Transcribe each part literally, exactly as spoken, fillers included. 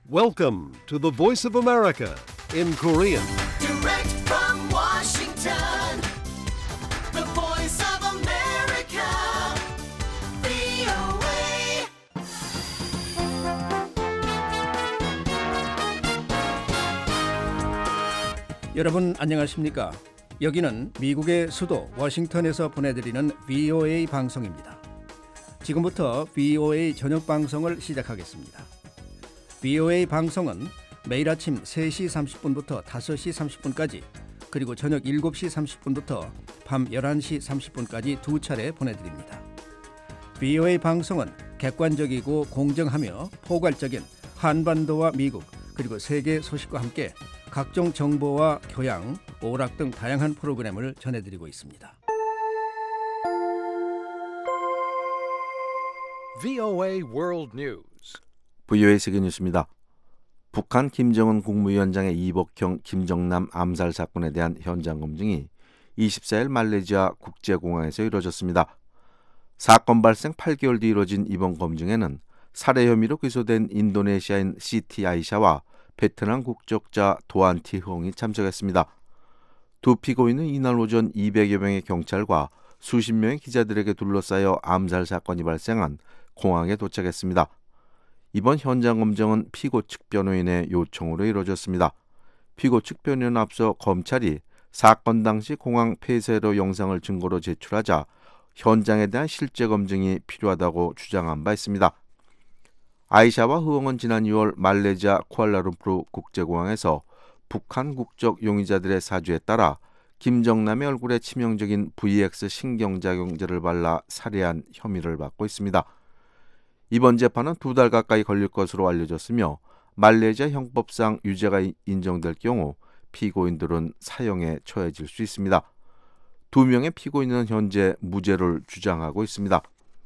Welcome to the Voice of America in Korean. Direct from Washington, the Voice of America, 브이오에이. 여러분 안녕하십니까? 여기는 미국의 수도 워싱턴에서 보내드리는 브이오에이 방송입니다. 지금부터 브이오에이 저녁 방송을 시작하겠습니다. 브이오에이 방송은 매일 아침 세 시 삼십 분부터 다섯 시 삼십 분까지 그리고 저녁 일곱 시 삼십 분부터 밤 열한 시 삼십 분까지 두 차례 보내드립니다. 브이오에이 방송은 객관적이고 공정하며 포괄적인 한반도와 미국 그리고 세계 소식과 함께 각종 정보와 교양, 오락 등 다양한 프로그램을 전해드리고 있습니다. 브이오에이 World News. 브이오에이 세계 뉴스입니다. 북한 김정은 국무위원장의 이복형 김정남 암살 사건에 대한 현장 검증이 이십사 일 말레이시아 국제공항에서 이루어졌습니다. 사건 발생 팔 개월 뒤 이루어진 이번 검증에는 살해 혐의로 기소된 인도네시아인 시티 아이샤와 베트남 국적자 도안 티홍이 참석했습니다. 두 피고인은 이날 오전 이백여 명의 경찰과 수십 명의 기자들에게 둘러싸여 암살 사건이 발생한 공항에 도착했습니다. 이번 현장 검증은 피고 측 변호인의 요청으로 이루어졌습니다. 피고 측 변호인은 앞서 검찰이 사건 당시 공항 폐쇄로 영상을 증거로 제출하자 현장에 대한 실제 검증이 필요하다고 주장한 바 있습니다. 아이샤와 흐엉은 지난 유월 말레이시아 쿠알라룸푸르 국제공항에서 북한 국적 용의자들의 사주에 따라 김정남의 얼굴에 치명적인 브이엑스 신경작용제를 발라 살해한 혐의를 받고 있습니다. 이번 재판은 두 달 가까이 걸릴 것으로 알려졌으며 말레이시아 형법상 유죄가 인정될 경우 피고인들은 사형에 처해질 수 있습니다. 두 명의 피고인은 현재 무죄를 주장하고 있습니다.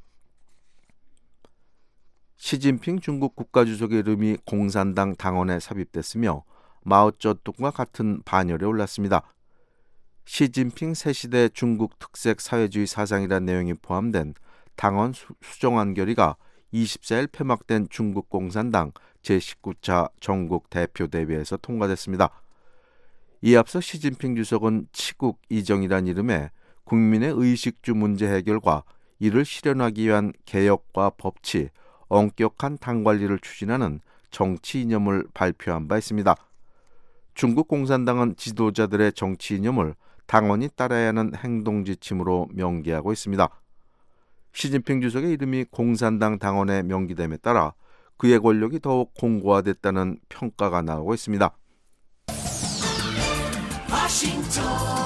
시진핑 중국 국가주석의 이름이 공산당 당원에 삽입됐으며 마오쩌둥과 같은 반열에 올랐습니다. 시진핑 새시대 중국 특색 사회주의 사상이라는 내용이 포함된 당원 수정안 결의가 이십사 일 폐막된 중국 공산당 제십구 차 전국 대표대회에서 통과됐습니다. 이에 앞서 시진핑 주석은 치국 이정이란 이름의 국민의 의식주 문제 해결과 이를 실현하기 위한 개혁과 법치, 엄격한 당 관리를 추진하는 정치 이념을 발표한 바 있습니다. 중국 공산당은 지도자들의 정치 이념을 당원이 따라야 하는 행동 지침으로 명기하고 있습니다. 시진핑 주석의 이름이 공산당 당원에 명기됨에 따라 그의 권력이 더욱 공고화됐다는 평가가 나오고 있습니다. 워싱턴,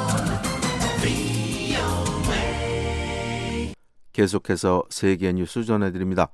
브이오에이. 계속해서 세계 뉴스 전해드립니다.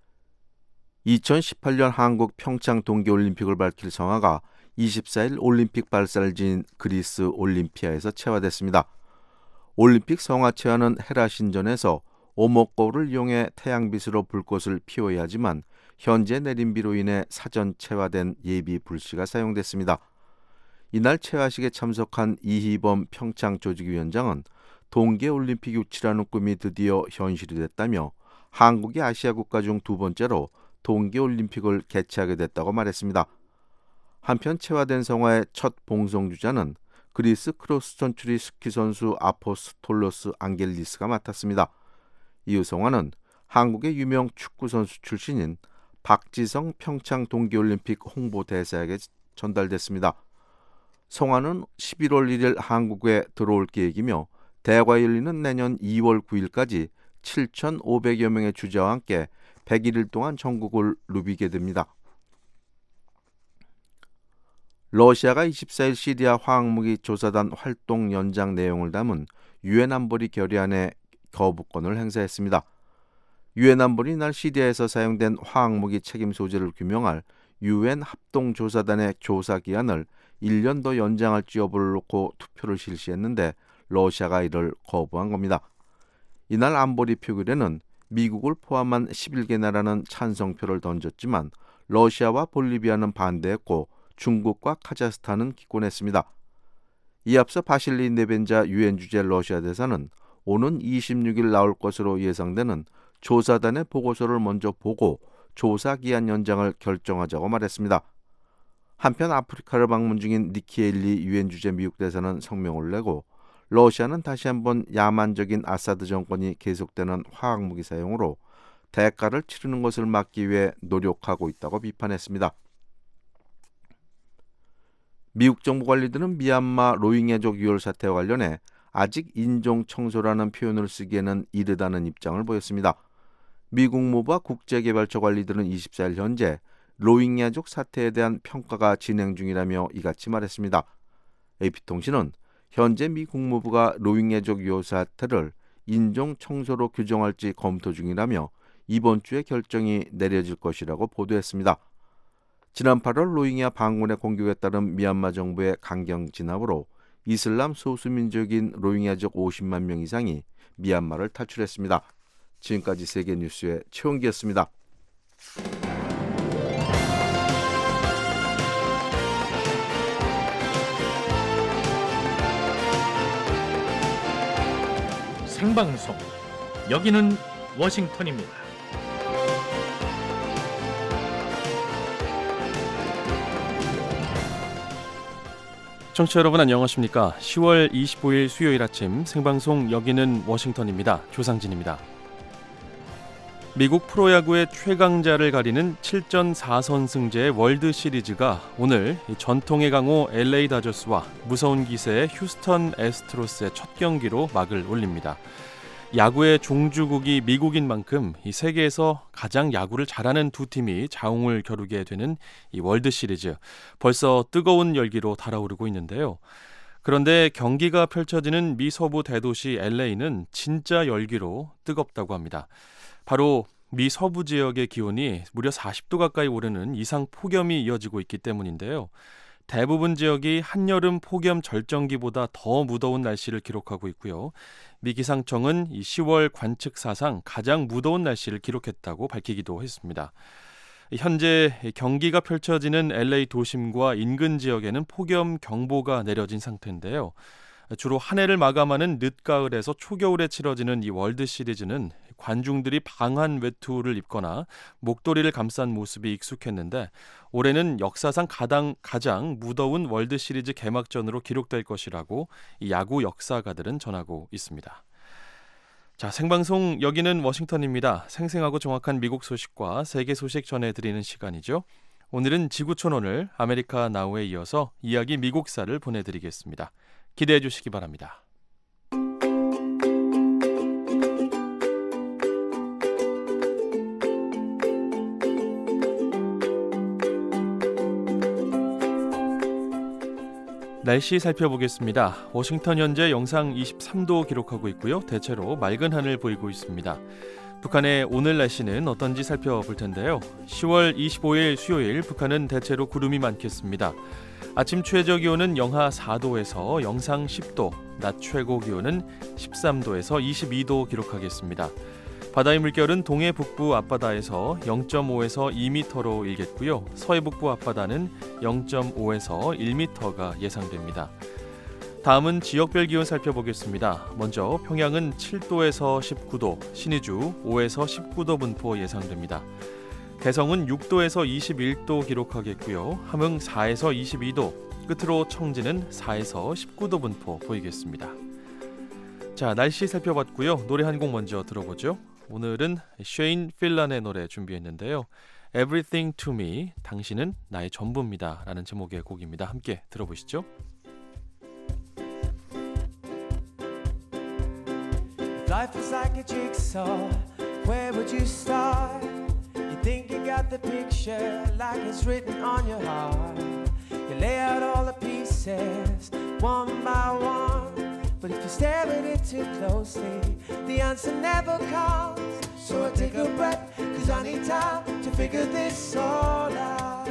이천십팔 년 한국 평창 동계올림픽을 밝힐 성화가 이십사 일 올림픽 발사를 지닌 그리스 올림피아에서 채화됐습니다. 올림픽 성화 채화는 헤라 신전에서 오목거울을 이용해 태양빛으로 불꽃을 피워야 하지만 현재 내린 비로 인해 사전 채화된 예비 불씨가 사용됐습니다. 이날 채화식에 참석한 이희범 평창 조직위원장은 동계올림픽 유치라는 꿈이 드디어 현실이 됐다며 한국이 아시아 국가 중 두 번째로 동계올림픽을 개최하게 됐다고 말했습니다. 한편 채화된 성화의 첫 봉송주자는 그리스 크로스 컨트리 스키 선수 아포스톨로스 앙겔리스가 맡았습니다. 이후 성화는 한국의 유명 축구 선수 출신인 박지성 평창 동계올림픽 홍보대사에게 전달됐습니다. 성화는 십일월 일일 한국에 들어올 계획이며 대회가 열리는 내년 이월 구일까지 칠천오백여 명의 주자와 함께 백일 일 동안 전국을 누비게 됩니다. 러시아가 이십사 일 시리아 화학무기 조사단 활동 연장 내용을 담은 유엔 안보리 결의안에 거부권을 행사했습니다. 유엔 안보리 이날 시리아에서 사용된 화학무기 책임 소재를 규명할 유엔 합동조사단의 조사 기한을 일 년 더 연장할지 여부를 놓고 투표를 실시했는데 러시아가 이를 거부한 겁니다. 이날 안보리 표결에는 미국을 포함한 십일 개 나라는 찬성표를 던졌지만 러시아와 볼리비아는 반대했고 중국과 카자흐스탄은 기권했습니다. 이 앞서 바실리 네벤자 유엔 주재 러시아 대사는 오는 이십육 일 나올 것으로 예상되는 조사단의 보고서를 먼저 보고 조사 기한 연장을 결정하자고 말했습니다. 한편 아프리카를 방문 중인 니키 헤일리 유엔 주재 미국 대사는 성명을 내고 러시아는 다시 한번 야만적인 아사드 정권이 계속되는 화학무기 사용으로 대가를 치르는 것을 막기 위해 노력하고 있다고 비판했습니다. 미국 정부 관리들은 미얀마 로힝야족 유혈 사태와 관련해 아직 인종 청소라는 표현을 쓰기에는 이르다는 입장을 보였습니다. 미 국무부와 국제개발처 관리들은 이십사 일 현재 로힝야족 사태에 대한 평가가 진행 중이라며 이같이 말했습니다. 에이피통신은 현재 미 국무부가 로힝야족 유혈 사태를 인종 청소로 규정할지 검토 중이라며 이번 주에 결정이 내려질 것이라고 보도했습니다. 지난 팔월 로힝야 반군의 공격에 따른 미얀마 정부의 강경 진압으로 이슬람 소수민족인 로힝야족 오십만 명 이상이 미얀마를 탈출했습니다. 지금까지 세계뉴스의 최원기였습니다. 생방송 여기는 워싱턴입니다. 청취자 여러분 안녕하십니까? 시월 이십오일 수요일 아침 생방송 여기는 워싱턴입니다. 조상진입니다. 미국 프로야구의 최강자를 가리는 칠전 사선승제의 월드시리즈가 오늘 전통의 강호 엘에이 다저스와 무서운 기세의 휴스턴 애스트로스의 첫 경기로 막을 올립니다. 야구의 종주국이 미국인 만큼 이 세계에서 가장 야구를 잘하는 두 팀이 자웅을 겨루게 되는 이 월드시리즈, 벌써 뜨거운 열기로 달아오르고 있는데요. 그런데 경기가 펼쳐지는 미 서부 대도시 엘에이는 진짜 열기로 뜨겁다고 합니다. 바로 미 서부 지역의 기온이 무려 사십 도 가까이 오르는 이상 폭염이 이어지고 있기 때문인데요. 대부분 지역이 한여름 폭염 절정기보다 더 무더운 날씨를 기록하고 있고요. 미 기상청은 이 시월 관측 사상 가장 무더운 날씨를 기록했다고 밝히기도 했습니다. 현재 경기가 펼쳐지는 엘에이 도심과 인근 지역에는 폭염 경보가 내려진 상태인데요. 주로 한 해를 마감하는 늦가을에서 초겨울에 치러지는 이 월드시리즈는 관중들이 방한 외투를 입거나 목도리를 감싼 모습이 익숙했는데 올해는 역사상 가장, 가장 무더운 월드시리즈 개막전으로 기록될 것이라고 이 야구 역사가들은 전하고 있습니다. 자, 생방송 여기는 워싱턴입니다. 생생하고 정확한 미국 소식과 세계 소식 전해드리는 시간이죠. 오늘은 지구촌 오늘 아메리카 나우에 이어서 이야기 미국사를 보내드리겠습니다. 기대해 주시기 바랍니다. 날씨 살펴보겠습니다. 워싱턴 현재 영상 이십삼 도 기록하고 있고요. 대체로 맑은 하늘 보이고 있습니다. 북한의 오늘 날씨는 어떤지 살펴볼 텐데요. 시월 이십오일 수요일 북한은 대체로 구름이 많겠습니다. 아침 최저 기온은 영하 사 도에서 영상 십 도, 낮 최고 기온은 십삼 도에서 이십이 도 기록하겠습니다. 바다의 물결은 동해 북부 앞바다에서 영 점 오에서 이 미터로 일겠고요. 서해 북부 앞바다는 영 점 오에서 일 미터가 예상됩니다. 다음은 지역별 기온 살펴보겠습니다. 먼저 평양은 칠 도에서 십구 도, 신의주 오에서 십구 도 분포 예상됩니다. 개성은 육 도에서 이십일 도 기록하겠고요. 함흥 사에서 이십이 도, 끝으로 청진은 사에서 십구 도 분포 보이겠습니다. 자, 날씨 살펴봤고요. 노래 한 곡 먼저 들어보죠. 오늘은 쉐인 필란의 노래 준비했는데요. Everything to me, 당신은 나의 전부입니다 라는 제목의 곡입니다. 함께 들어보시죠. Life is like a jigsaw, where would you start? You think you got the picture like it's written on your heart. You lay out all the pieces, one by one. But if you stare at it too closely, the answer never comes. So I take a breath, cause I need time to figure this all out.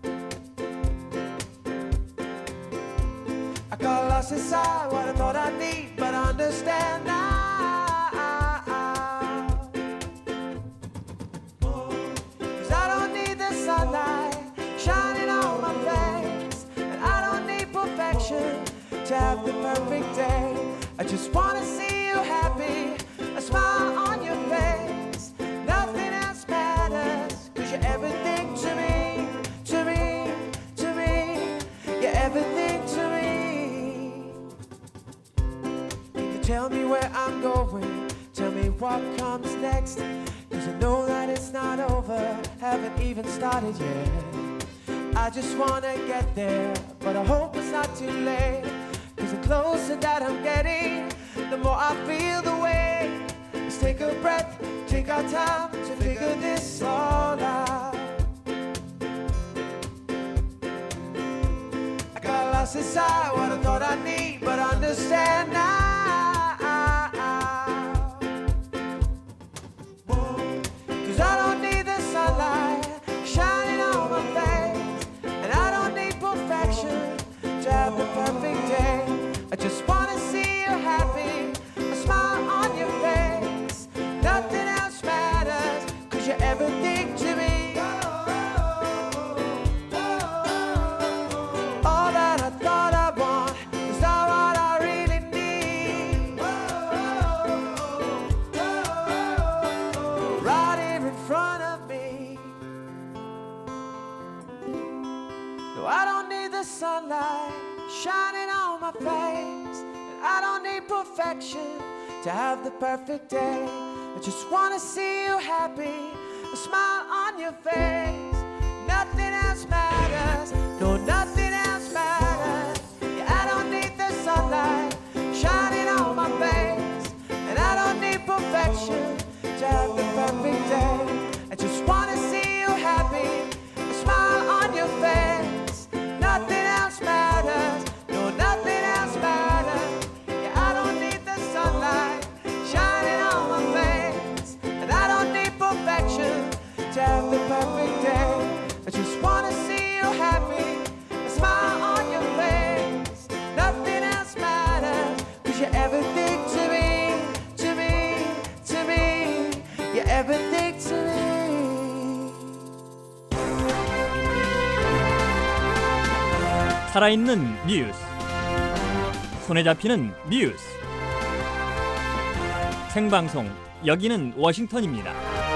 I got lost inside what I thought I'd need, but I understand now. Cause I don't need the sunlight shining on my face, and I don't need perfection to have the perfect day. I just wanna see you happy, a smile on your face. Nothing else matters, cause you're tell me where I'm going, tell me what comes next, cause I know that it's not over, haven't even started yet. I just wanna get there, but I hope it's not too late, cause the closer that I'm getting, the more I feel the way. Let's take a breath, take our time to figure this all out. I got lost inside what I thought I need, but I understand now. Cause I don't need the sunlight shining on my face, and I don't need perfection to have the perfect day. I just wanna see you happy, a smile on your face. Nothing else matters, cause you're everything to me. All that I thought I want is not what I really need. Right here in front of me. No, I don't need the sunlight shining on my face, and I don't need perfection to have the perfect day. I just wanna see you happy, a smile on your face. Nothing else matters, no, nothing else matters. Yeah, I don't need the sunlight shining on my face, and I don't need perfection to have the perfect day. I just wanna see you happy, a smile on your face. Nothing else matters, no, nothing else matters. Yeah, I don't need the sunlight shining on my face, and I don't need perfection to have the perfect day. I just wanna see you happy, a smile on your face. Nothing else matters, cause you're everything to me, to me, to me. You're everything to me. 살아있는 뉴스, 손에 잡히는 뉴스, 생방송, 여기는 워싱턴입니다.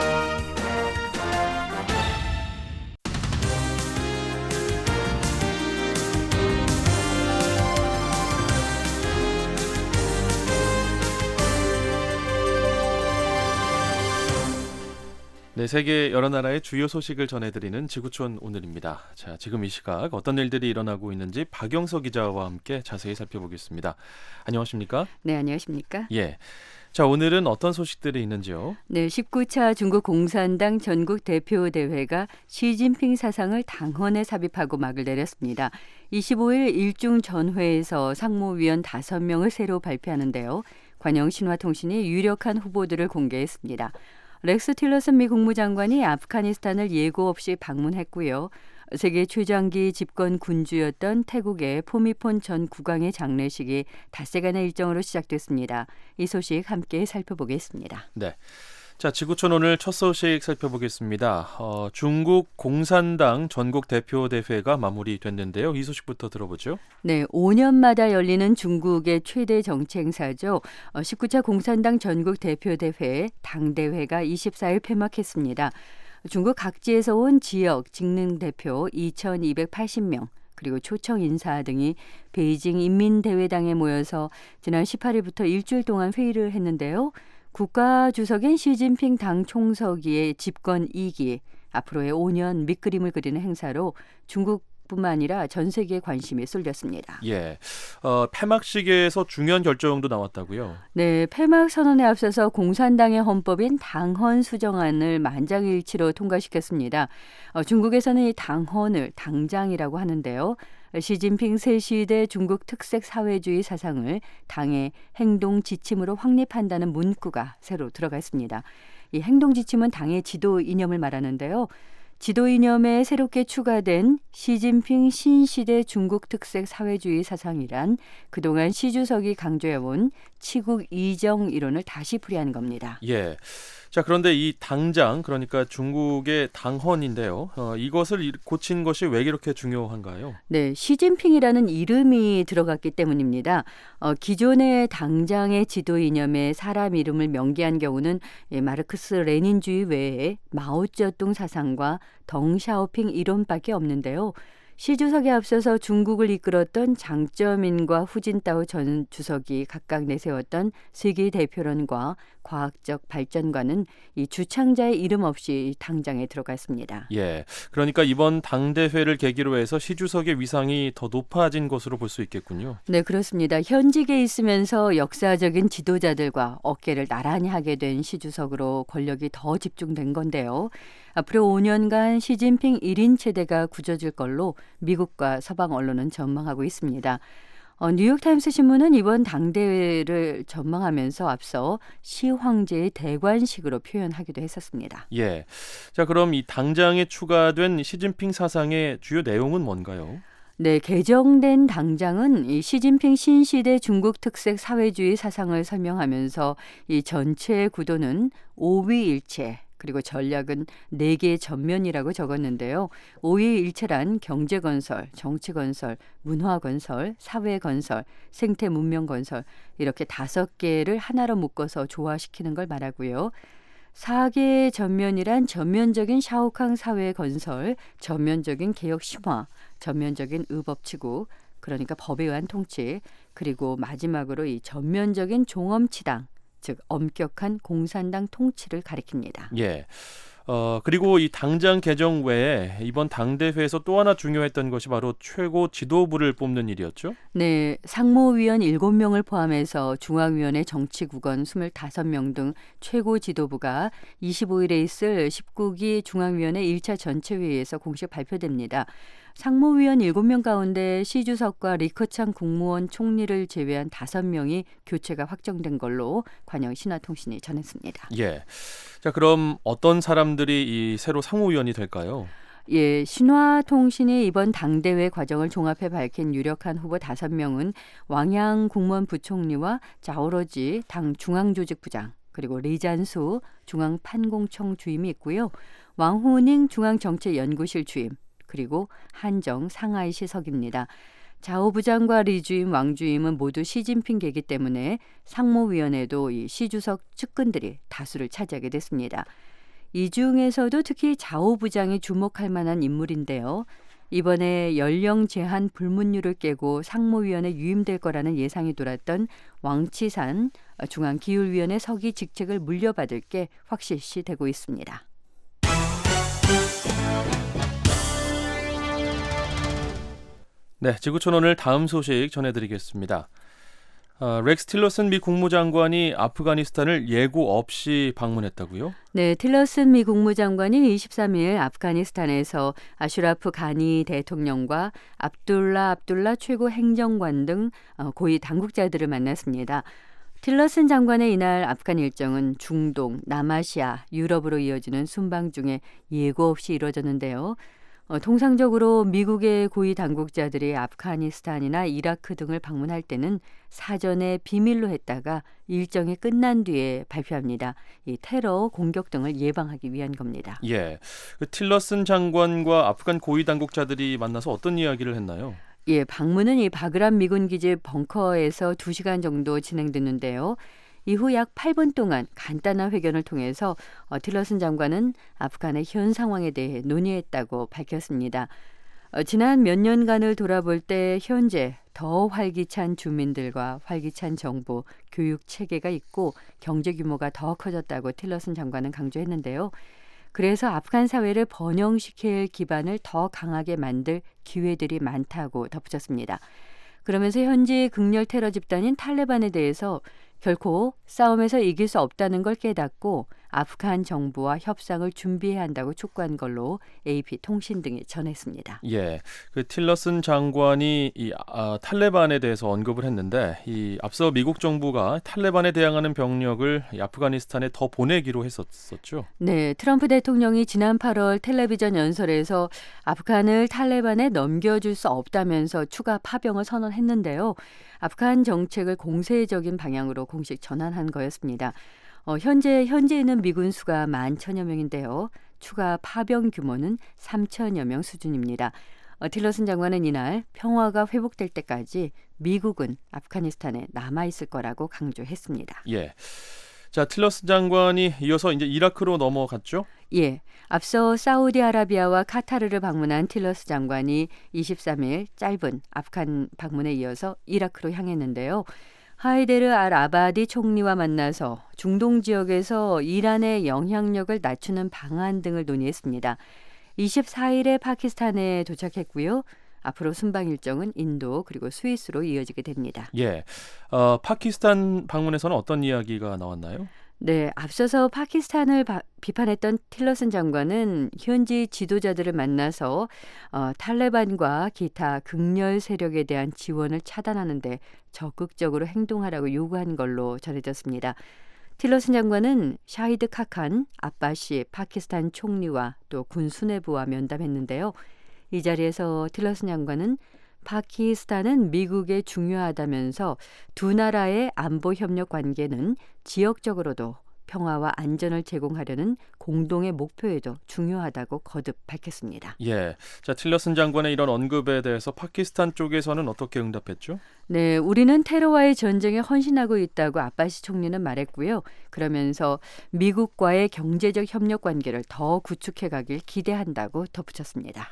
네, 세계 여러 나라의 주요 소식을 전해드리는 지구촌 오늘입니다. 자, 지금 이 시각 어떤 일들이 일어나고 있는지 박영서 기자와 함께 자세히 살펴보겠습니다. 안녕하십니까? 네, 안녕하십니까? 예. 자, 오늘은 어떤 소식들이 있는지요? 네, 십구 차 중국 공산당 전국 대표 대회가 시진핑 사상을 당헌에 삽입하고 막을 내렸습니다. 이십오 일 일중 전회에서 상무위원 다섯 명을 새로 발표하는데요. 관영 신화통신이 유력한 후보들을 공개했습니다. 렉스 틸러슨 미 국무장관이 아프가니스탄을 예고 없이 방문했고요. 세계 최장기 집권 군주였던 태국의 포미폰 전 국왕의 장례식이 닷새간의 일정으로 시작됐습니다. 이 소식 함께 살펴보겠습니다. 네. 자, 지구촌 오늘 첫 소식 살펴보겠습니다. 어, 중국 공산당 전국 대표 대회가 마무리됐는데요. 이 소식부터 들어보죠. 네, 오 년마다 열리는 중국의 최대 정치 행사죠. 어, 십구 차 공산당 전국 대표 대회 당대회가 이십사 일 폐막했습니다. 중국 각지에서 온 지역 직능 대표 이천이백팔십 명 그리고 초청 인사 등이 베이징 인민대회당에 모여서 지난 십팔 일부터 일주일 동안 회의를 했는데요. 국가주석인 시진핑 당 총서기의 집권 이 기, 앞으로의 오 년 밑그림을 그리는 행사로 중국뿐만 아니라 전 세계의 관심이 쏠렸습니다. 예, 어, 폐막식에서 중요한 결정도 나왔다고요? 네, 폐막 선언에 앞서서 공산당의 헌법인 당헌 수정안을 만장일치로 통과시켰습니다. 어, 중국에서는 이 당헌을 당장이라고 하는데요. 시진핑 새 시대 중국 특색 사회주의 사상을 당의 행동 지침으로 확립한다는 문구가 새로 들어가 있습니다. 이 행동 지침은 당의 지도 이념을 말하는데요. 지도 이념에 새롭게 추가된 시진핑 신시대 중국 특색 사회주의 사상이란 그동안 시 주석이 강조해온 치국 이정 이론을 다시 풀이하는 겁니다. 예. 자, 그런데 이 당장, 그러니까 중국의 당헌인데요. 어, 이것을 고친 것이 왜 이렇게 중요한가요? 네, 시진핑이라는 이름이 들어갔기 때문입니다. 어, 기존의 당장의 지도 이념에 사람 이름을 명기한 경우는 예, 마르크스 레닌주의 외에 마오쩌둥 사상과 덩샤오핑 이론밖에 없는데요. 시 주석에 앞서서 중국을 이끌었던 장쩌민과 후진타오 전 주석이 각각 내세웠던 세계 대표론과 과학적 발전과는 이 주창자의 이름 없이 당장에 들어갔습니다. 예, 그러니까 이번 당대회를 계기로 해서 시 주석의 위상이 더 높아진 것으로 볼 수 있겠군요. 네, 그렇습니다. 현직에 있으면서 역사적인 지도자들과 어깨를 나란히 하게 된 시 주석으로 권력이 더 집중된 건데요. 앞으로 오 년간 시진핑 일 인 체제가 굳어질 걸로 미국과 서방 언론은 전망하고 있습니다. 어, 뉴욕타임스 신문은 이번 당대회를 전망하면서 앞서 시 황제의 대관식으로 표현하기도 했었습니다. 예, 자 그럼 이 당장에 추가된 시진핑 사상의 주요 내용은 뭔가요? 네, 개정된 당장은 이 시진핑 신시대 중국 특색 사회주의 사상을 설명하면서 이 전체의 구도는 오위일체 그리고 전략은 네 개의 전면이라고 적었는데요. 오위일체란 경제건설, 정치건설, 문화건설, 사회건설, 생태문명건설 이렇게 다섯 개를 하나로 묶어서 조화시키는 걸 말하고요. 사 개의 전면이란 전면적인 샤오캉 사회 건설, 전면적인 개혁 심화, 전면적인 의법치국, 그러니까 법에 의한 통치, 그리고 마지막으로 이 전면적인 종엄치당, 즉 엄격한 공산당 통치를 가리킵니다. 예. 어, 그리고 이 당장 개정 외에 이번 당대회에서 또 하나 중요했던 것이 바로 최고 지도부를 뽑는 일이었죠? 네, 상무위원 일곱 명을 포함해서 중앙위원회 정치국원 이십오 명 등 최고 지도부가 이십오 일에 있을 십구 기 중앙위원회 일 차 전체회의에서 공식 발표됩니다. 상무위원 일곱 명 가운데 시 주석과 리커창 국무원 총리를 제외한 다섯 명이 교체가 확정된 걸로 관영 신화통신이 전했습니다. 예. 자, 그럼 어떤 사람들이 이 새로 상무위원이 될까요? 예, 신화통신이 이번 당대회 과정을 종합해 밝힌 유력한 후보 다섯 명은 왕양 국무원 부총리와 자오러지 당 중앙조직부장, 그리고 리잔수 중앙판공청 주임이 있고요. 왕후닝 중앙정책연구실 주임, 그리고 한정 상하이시 석입니다. 자오 부장과 리 주임, 왕 주임은 모두 시진핑 계기 때문에 상무위원회도 이 시 주석 측근들이 다수를 차지하게 됐습니다. 이 중에서도 특히 자오 부장이 주목할 만한 인물인데요. 이번에 연령 제한 불문율을 깨고 상무위원에 유임될 거라는 예상이 돌았던 왕치산 중앙기율위원회 서기 직책을 물려받을 게 확실시 되고 있습니다. 네, 지구촌 오늘 다음 소식 전해드리겠습니다. 어, 렉스 틸러슨 미 국무장관이 아프가니스탄을 예고 없이 방문했다고요? 네, 틸러슨 미 국무장관이 이십삼 일 아프가니스탄에서 아슈라프 가니 대통령과 압둘라 압둘라 최고 행정관 등 고위 당국자들을 만났습니다. 틸러슨 장관의 이날 아프간 일정은 중동, 남아시아, 유럽으로 이어지는 순방 중에 예고 없이 이루어졌는데요. 어, 통상적으로 미국의 고위 당국자들이 아프가니스탄이나 이라크 등을 방문할 때는 사전에 비밀로 했다가 일정이 끝난 뒤에 발표합니다. 이 테러, 공격 등을 예방하기 위한 겁니다. 예, 그 틸러슨 장관과 아프간 고위 당국자들이 만나서 어떤 이야기를 했나요? 예, 방문은 이 바그람 미군 기지 벙커에서 두 시간 정도 진행됐는데요. 이후 약 팔 분 동안 간단한 회견을 통해서 어, 틸러슨 장관은 아프간의 현 상황에 대해 논의했다고 밝혔습니다. 어, 지난 몇 년간을 돌아볼 때 현재 더 활기찬 주민들과 활기찬 정부, 교육 체계가 있고 경제 규모가 더 커졌다고 틸러슨 장관은 강조했는데요. 그래서 아프간 사회를 번영시킬 기반을 더 강하게 만들 기회들이 많다고 덧붙였습니다. 그러면서 현지 극렬 테러 집단인 탈레반에 대해서 결코 싸움에서 이길 수 없다는 걸 깨닫고 아프간 정부와 협상을 준비해야 한다고 촉구한 걸로 에이피 통신 등이 전했습니다. 예, 그 틸러슨 장관이 이 아, 탈레반에 대해서 언급을 했는데 이 앞서 미국 정부가 탈레반에 대항하는 병력을 이 아프가니스탄에 더 보내기로 했었었죠. 네, 트럼프 대통령이 지난 팔월 텔레비전 연설에서 아프간을 탈레반에 넘겨줄 수 없다면서 추가 파병을 선언했는데요. 아프간 정책을 공세적인 방향으로 공식 전환한 거였습니다. 어, 현재 현지에 있는 미군 수가 만 천여 명인데요. 추가 파병 규모는 삼천여 명 수준입니다. 어, 틸러슨 장관은 이날 평화가 회복될 때까지 미국은 아프가니스탄에 남아있을 거라고 강조했습니다. 예. 자, 틸러슨 장관이 이어서 이제 이라크로 넘어갔죠? 예, 앞서 사우디아라비아와 카타르를 방문한 틸러스 장관이 이십삼 일 짧은 아프간 방문에 이어서 이라크로 향했는데요. 하이데르 알 아바디 총리와 만나서 중동 지역에서 이란의 영향력을 낮추는 방안 등을 논의했습니다. 이십사 일에 파키스탄에 도착했고요. 앞으로 순방 일정은 인도 그리고 스위스로 이어지게 됩니다. 예, 어, 파키스탄 방문에서는 어떤 이야기가 나왔나요? 네, 앞서서 파키스탄을 바, 비판했던 틸러슨 장관은 현지 지도자들을 만나서 어, 탈레반과 기타 극렬 세력에 대한 지원을 차단하는 데 적극적으로 행동하라고 요구한 걸로 전해졌습니다. 틸러슨 장관은 샤히드 카칸 아바시 파키스탄 총리와 또 군 수뇌부와 면담했는데요. 이 자리에서 틸러슨 장관은 파키스탄은 미국에 중요하다면서 두 나라의 안보 협력 관계는 지역적으로도 평화와 안전을 제공하려는 공동의 목표에도 중요하다고 거듭 밝혔습니다. 예, 자 틸러슨 장관의 이런 언급에 대해서 파키스탄 쪽에서는 어떻게 응답했죠? 네, 우리는 테러와의 전쟁에 헌신하고 있다고 아바시 총리는 말했고요. 그러면서 미국과의 경제적 협력 관계를 더 구축해가길 기대한다고 덧붙였습니다.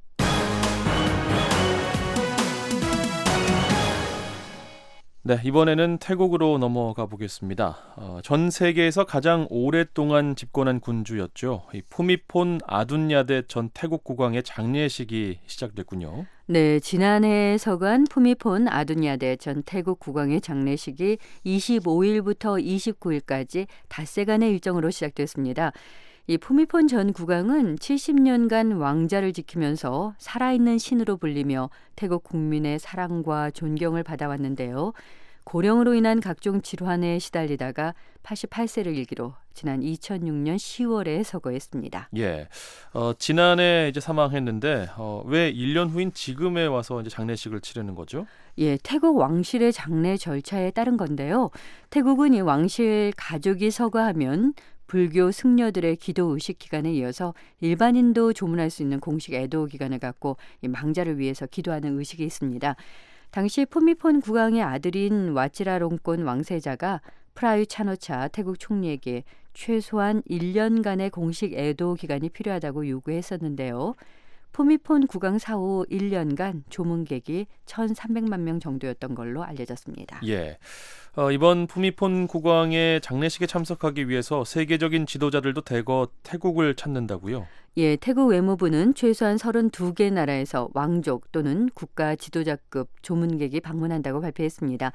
네, 이번에는 태국으로 넘어가 보겠습니다. 어, 전 세계에서 가장 오랫동안 집권한 군주였죠. 이 푸미폰 아둔야데 전 태국 국왕의 장례식이 시작됐군요. 네, 지난해 서간 푸미폰 아둔야데 전 태국 국왕의 장례식이 이십오 일부터 이십구 일까지 닷새간의 일정으로 시작됐습니다. 이 푸미폰 전 국왕은 칠십 년간 왕자를 지키면서 살아있는 신으로 불리며 태국 국민의 사랑과 존경을 받아왔는데요. 고령으로 인한 각종 질환에 시달리다가 팔십팔 세를 일기로 지난 이천육 년 시월에 서거했습니다. 예, 어, 지난해 이제 사망했는데 어, 왜 일 년 후인 지금에 와서 이제 장례식을 치르는 거죠? 예, 태국 왕실의 장례 절차에 따른 건데요. 태국은 이 왕실 가족이 서거하면 불교 승려들의 기도 의식 기간에 이어서 일반인도 조문할 수 있는 공식 애도 기간을 갖고 이 망자를 위해서 기도하는 의식이 있습니다. 당시 푸미폰 국왕의 아들인 와치라롱콘 왕세자가 프라유 차노차 태국 총리에게 최소한 일 년간의 공식 애도 기간이 필요하다고 요구했었는데요. 푸미폰 국왕 사후 일 년간 조문객이 천삼백만 명 정도였던 걸로 알려졌습니다. 예, 어, 이번 푸미폰 국왕의 장례식에 참석하기 위해서 세계적인 지도자들도 대거 태국을 찾는다고요? 예, 태국 외무부는 최소한 서른두 개 나라에서 왕족 또는 국가 지도자급 조문객이 방문한다고 발표했습니다.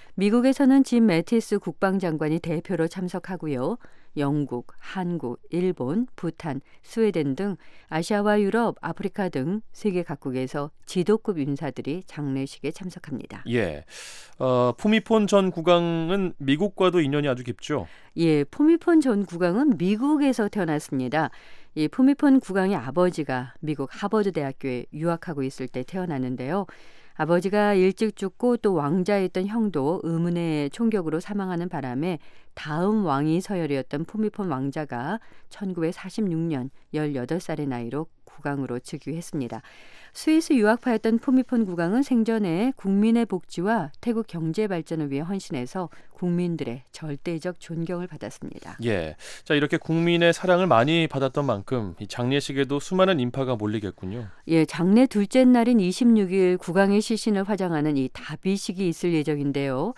미국에서는 짐 매티스 국방장관이 대표로 참석하고요. 영국, 한국, 일본, 부탄, 스웨덴 등 아시아와 유럽, 아프리카 등 세계 각국에서 지도급 인사들이 장례식에 참석합니다. 예, 어, 푸미폰 전 국왕은 미국과도 인연이 아주 깊죠? 예, 푸미폰 전 국왕은 미국에서 태어났습니다. 이 푸미폰 국왕의 아버지가 미국 하버드 대학교에 유학하고 있을 때 태어났는데요. 아버지가 일찍 죽고 또 왕자였던 형도 의문의 총격으로 사망하는 바람에 다음 왕이 서열이었던 푸미폰 왕자가 천구백사십육 년 열여덟 살의 나이로 국왕으로 즉위했습니다. 스위스 유학파였던 푸미폰 국왕은 생전에 국민의 복지와 태국 경제 발전을 위해 헌신해서 국민들의 절대적 존경을 받았습니다. 예, 자 이렇게 국민의 사랑을 많이 받았던 만큼 이 장례식에도 수많은 인파가 몰리겠군요. 예, 장례 둘째 날인 이십육 일 국왕의 시신을 화장하는 이 다비식이 있을 예정인데요.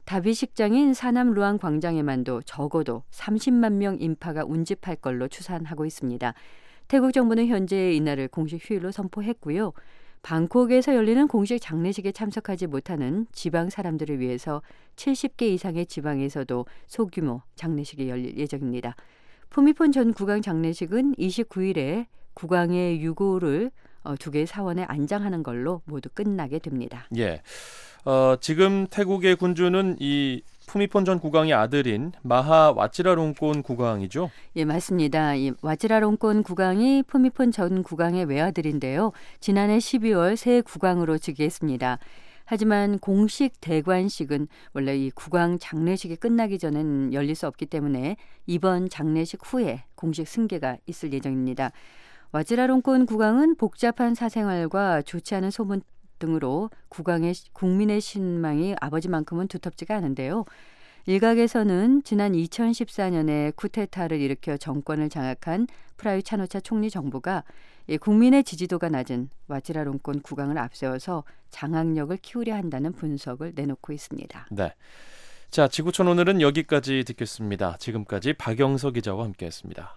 다비식장인 사남 루안 광장에만도 적어도 삼십만 명 인파가 운집할 걸로 추산하고 있습니다. 태국 정부는 현재 이날을 공식 휴일로 선포했고요. 방콕에서 열리는 공식 장례식에 참석하지 못하는 지방 사람들을 위해서 칠십 개 이상의 지방에서도 소규모 장례식이 열릴 예정입니다. 푸미폰 전 국왕 장례식은 이십구 일에 국왕의 유고를 두 개의 사원에 안장하는 걸로 모두 끝나게 됩니다. 예, 어, 지금 태국의 군주는 이 푸미폰 전 국왕의 아들인 마하 와치라롱콘 국왕이죠? 예, 맞습니다. 이 와치라롱콘 국왕이 푸미폰 전 국왕의 외아들인데요. 지난해 십이월 새 국왕으로 즉위했습니다. 하지만 공식 대관식은 원래 이 국왕 장례식이 끝나기 전엔 열릴 수 없기 때문에 이번 장례식 후에 공식 승계가 있을 예정입니다. 와치라롱콘 국왕은 복잡한 사생활과 좋지 않은 소문 등으로 국왕의 국민의 신망이 아버지만큼은 두텁지가 않은데요. 일각에서는 지난 이천십사 년에 쿠데타를 일으켜 정권을 장악한 프라유 차노차 총리 정부가 국민의 지지도가 낮은 와지라롱권 국왕을 앞세워서 장악력을 키우려 한다는 분석을 내놓고 있습니다. 네. 자, 지구촌 오늘은 여기까지 듣겠습니다. 지금까지 박영서 기자와 함께했습니다.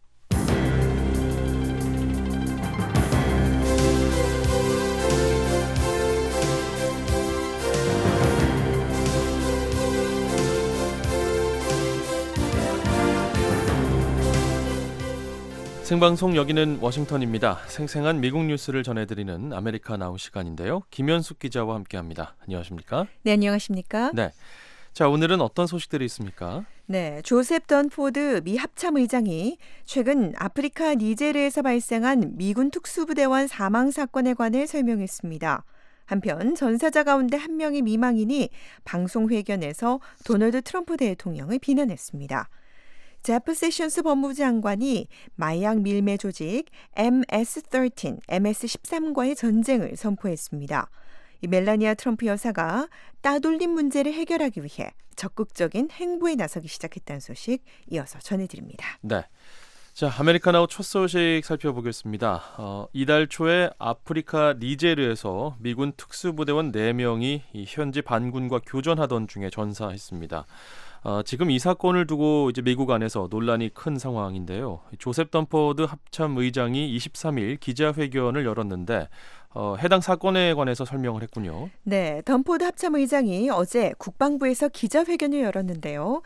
생방송 여기는 워싱턴입니다. 생생한 미국 뉴스를 전해드리는 아메리카 나우 시간인데요. 김현숙 기자와 함께합니다. 안녕하십니까? 네, 안녕하십니까? 네. 자, 오늘은 어떤 소식들이 있습니까? 네, 조셉 던포드 미 합참의장이 최근 아프리카 니제르에서 발생한 미군 특수부대원 사망 사건에 관해 설명했습니다. 한편 전사자 가운데 한 명이 미망인이 방송 회견에서 도널드 트럼프 대통령을 비난했습니다. 제프 세션스 법무부 장관이 마약 밀매 조직 엠에스 십삼, 엠에스 십삼과의 전쟁을 선포했습니다. 이 멜라니아 트럼프 여사가 따돌림 문제를 해결하기 위해 적극적인 행보에 나서기 시작했다는 소식 이어서 전해드립니다. 네. 자, 아메리카나우 첫 소식 살펴보겠습니다. 어, 이달 초에 아프리카 니제르에서 미군 특수부대원 네 명이 이 현지 반군과 교전하던 중에 전사했습니다. 어, 지금 이 사건을 두고 이제 미국 안에서 논란이 큰 상황인데요. 조셉 던포드 합참 의장이 이십삼 일 기자회견을 열었는데 어, 해당 사건에 관해서 설명을 했군요. 네, 던포드 합참 의장이 어제 국방부에서 기자회견을 열었는데요.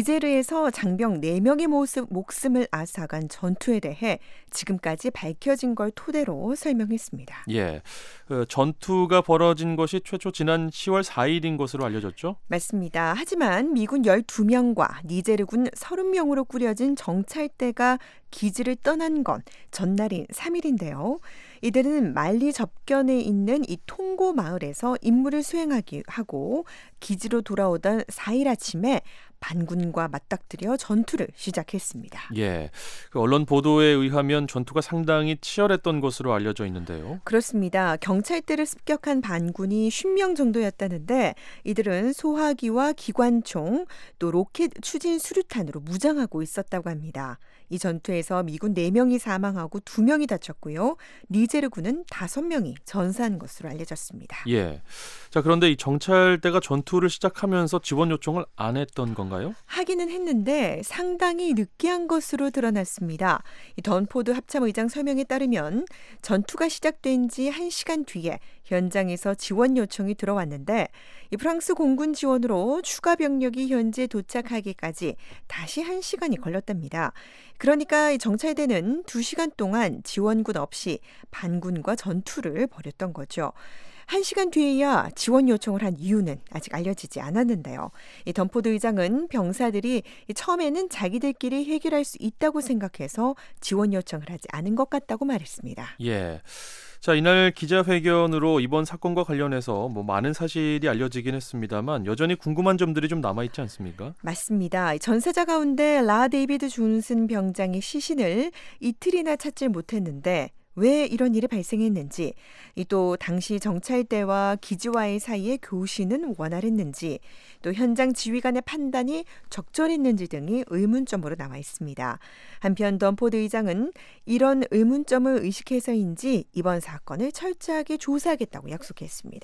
니제르에서 장병 네 명의 모습, 목숨을 앗아간 전투에 대해 지금까지 밝혀진 걸 토대로 설명했습니다. 예, 그 전투가 벌어진 것이 최초 지난 시월 사 일인 것으로 알려졌죠? 맞습니다. 하지만 미군 열두 명과 니제르군 서른 명으로 꾸려진 정찰대가 기지를 떠난 건 전날인 삼 일인데요. 이들은 말리 접견에 있는 이 통고 마을에서 임무를 수행하기 하고 기지로 돌아오던 사 일 아침에 반군과 맞닥뜨려 전투를 시작했습니다. 예, 그 언론 보도에 의하면 전투가 상당히 치열했던 것으로 알려져 있는데요. 그렇습니다. 경찰대를 습격한 반군이 십 명 정도였다는데 이들은 소화기와 기관총 또 로켓 추진 수류탄으로 무장하고 있었다고 합니다. 이 전투에서 미군 네 명이 사망하고 두 명이 다쳤고요. 니제르군은 다섯 명이 전사한 것으로 알려졌습니다. 예. 자, 그런데 이 정찰대가 전투를 시작하면서 지원 요청을 안 했던 건가요? 하기는 했는데 상당히 늦게 한 것으로 드러났습니다. 이 던포드 합참의장 설명에 따르면 전투가 시작된 지 한 시간 뒤에 현장에서 지원 요청이 들어왔는데 이 프랑스 공군 지원으로 추가 병력이 현지에 도착하기까지 다시 한 시간이 걸렸답니다. 그러니까 이 정찰대는 두 시간 동안 지원군 없이 반군과 전투를 벌였던 거죠. 한 시간 뒤에야 지원 요청을 한 이유는 아직 알려지지 않았는데요. 이 던포드 의장은 병사들이 처음에는 자기들끼리 해결할 수 있다고 생각해서 지원 요청을 하지 않은 것 같다고 말했습니다. 예. 자, 이날 기자회견으로 이번 사건과 관련해서 뭐 많은 사실이 알려지긴 했습니다만 여전히 궁금한 점들이 좀 남아있지 않습니까? 맞습니다. 전사자 가운데 라 데이비드 존슨 병장의 시신을 이틀이나 찾질 못했는데 왜 이런 일이 발생했는지, 또 당시 정찰대와 기지와의 사이의 교신은 원활했는지, 또 현장 지휘관의 판단이 적절했는지 등이 의문점으로 남아 있습니다. 한편 던포드 의장은 이런 의문점을 의식해서인지 이번 사건을 철저하게 조사하겠다고 약속했습니다.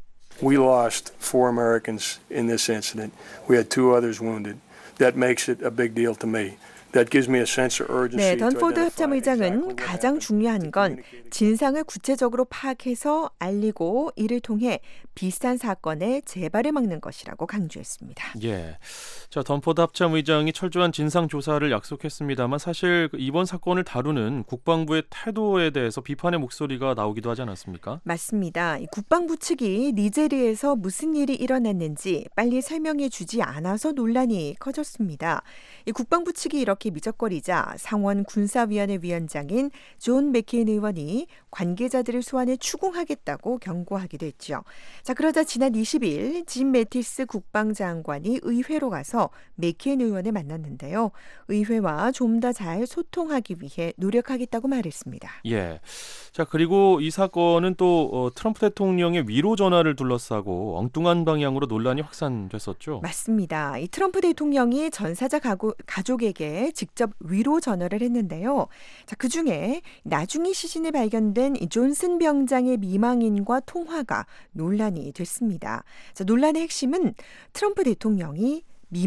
We lost four Americans in this incident. We had two others wounded. That makes it a big deal to me. 네, 던포드 합참의장은 가장 중요한 건 진상을 구체적으로 파악해서 알리고 이를 통해 비슷한 사건의 재발을 막는 것이라고 강조했습니다. 예, 자, 던포드 합참의장이 철저한 진상 조사를 약속했습니다만 사실 이번 사건을 다루는 국방부의 태도에 대해서 비판의 목소리가 나오기도 하지 않았습니까? 맞습니다. 국방부 측이 니제르에서 무슨 일이 일어났는지 빨리 설명해 주지 않아서 논란이 커졌습니다. 이 국방부 측이 이렇게 이렇게 미적거리자 상원 군사위원회 위원장인 존 맥케인 의원이 관계자들을 소환해 추궁하겠다고 경고하기도 했죠. 자, 그러자 지난 이십 일 짐 매티스 국방장관이 의회로 가서 맥케인 의원을 만났는데요. 의회와 좀 더 잘 소통하기 위해 노력하겠다고 말했습니다. 예. 자, 그리고 이 사건은 또 어, 트럼프 대통령의 위로 전화를 둘러싸고 엉뚱한 방향으로 논란이 확산됐었죠. 맞습니다. 이 트럼프 대통령이 전사자 가고, 가족에게 직접 위로 전화를 했는데요. 자, 그중에 나중이 시신에 발견된 이 존슨 병장의 미망인과 통화가 논란이 됐습니다. 자, 논란의 핵심은 트럼프 대통령이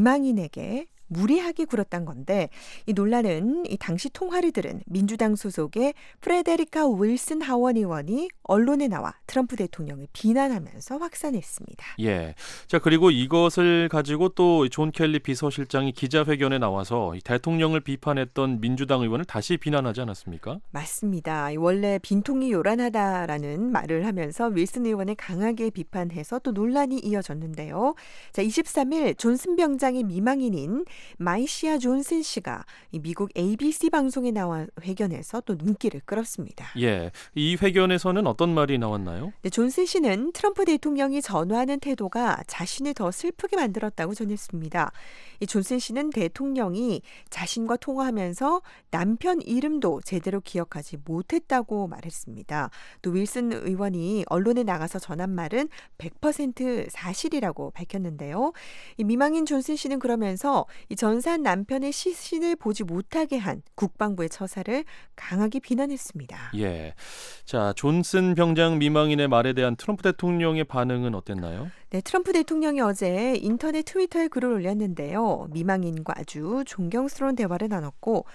미망인에게 무리하게 굴었단 건데, 이 논란은 이 당시 통화를 들은 민주당 소속의 프레데리카 윌슨 하원 의원이 언론에 나와 트럼프 대통령을 비난하면서 확산했습니다. 예. 자, 그리고 이것을 가지고 또 존 켈리 비서실장이 기자회견에 나와서 이 대통령을 비판했던 민주당 의원을 다시 비난하지 않았습니까? 맞습니다. 원래 빈통이 요란하다라는 말을 하면서 윌슨 의원을 강하게 비판해서 또 논란이 이어졌는데요. 자, 이십삼 일 존슨 병장의 미망인인 마이시아 존슨 씨가 미국 에이비씨 방송에 나와 회견에서 또 눈길을 끌었습니다. 예, 이 회견에서는 어떤 말이 나왔나요? 네, 존슨 씨는 트럼프 대통령이 전화하는 태도가 자신을 더 슬프게 만들었다고 전했습니다. 이 존슨 씨는 대통령이 자신과 통화하면서 남편 이름도 제대로 기억하지 못했다고 말했습니다. 또 윌슨 의원이 언론에 나가서 전한 말은 백 퍼센트 사실이라고 밝혔는데요. 이 미망인 존슨 씨는 그러면서 이 전사한 남편의 시신을 보지 못하게 한 국방부의 처사를 강하게 비난했습니다. 예, 자, 존슨 병장 미망인의 말에 대한 트럼프 대통령의 반응은 어땠나요? 네, 트럼프 대통령이 어제 인터넷 트위터에 글을 올렸는데요. 미망인과 아주 존경스러운 대화를 나눴고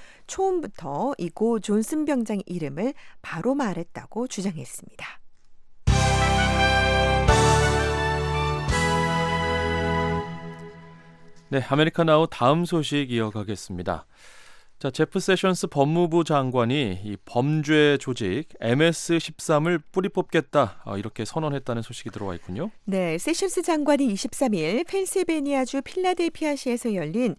처음부터 이 고 존슨 병장의 이름을 바로 말했다고 주장했습니다. 네, 아메리카 나우 다음 소식 이어가겠습니다. 자, 제프 세션스 법무부 장관이 이 범죄 조직 엠에스 십삼을 뿌리 뽑겠다, 이렇게 선언했다는 소식이 들어와 있군요. 네, 세션스 장관이 이십삼 일 펜실베니아주 필라델피아시에서 열린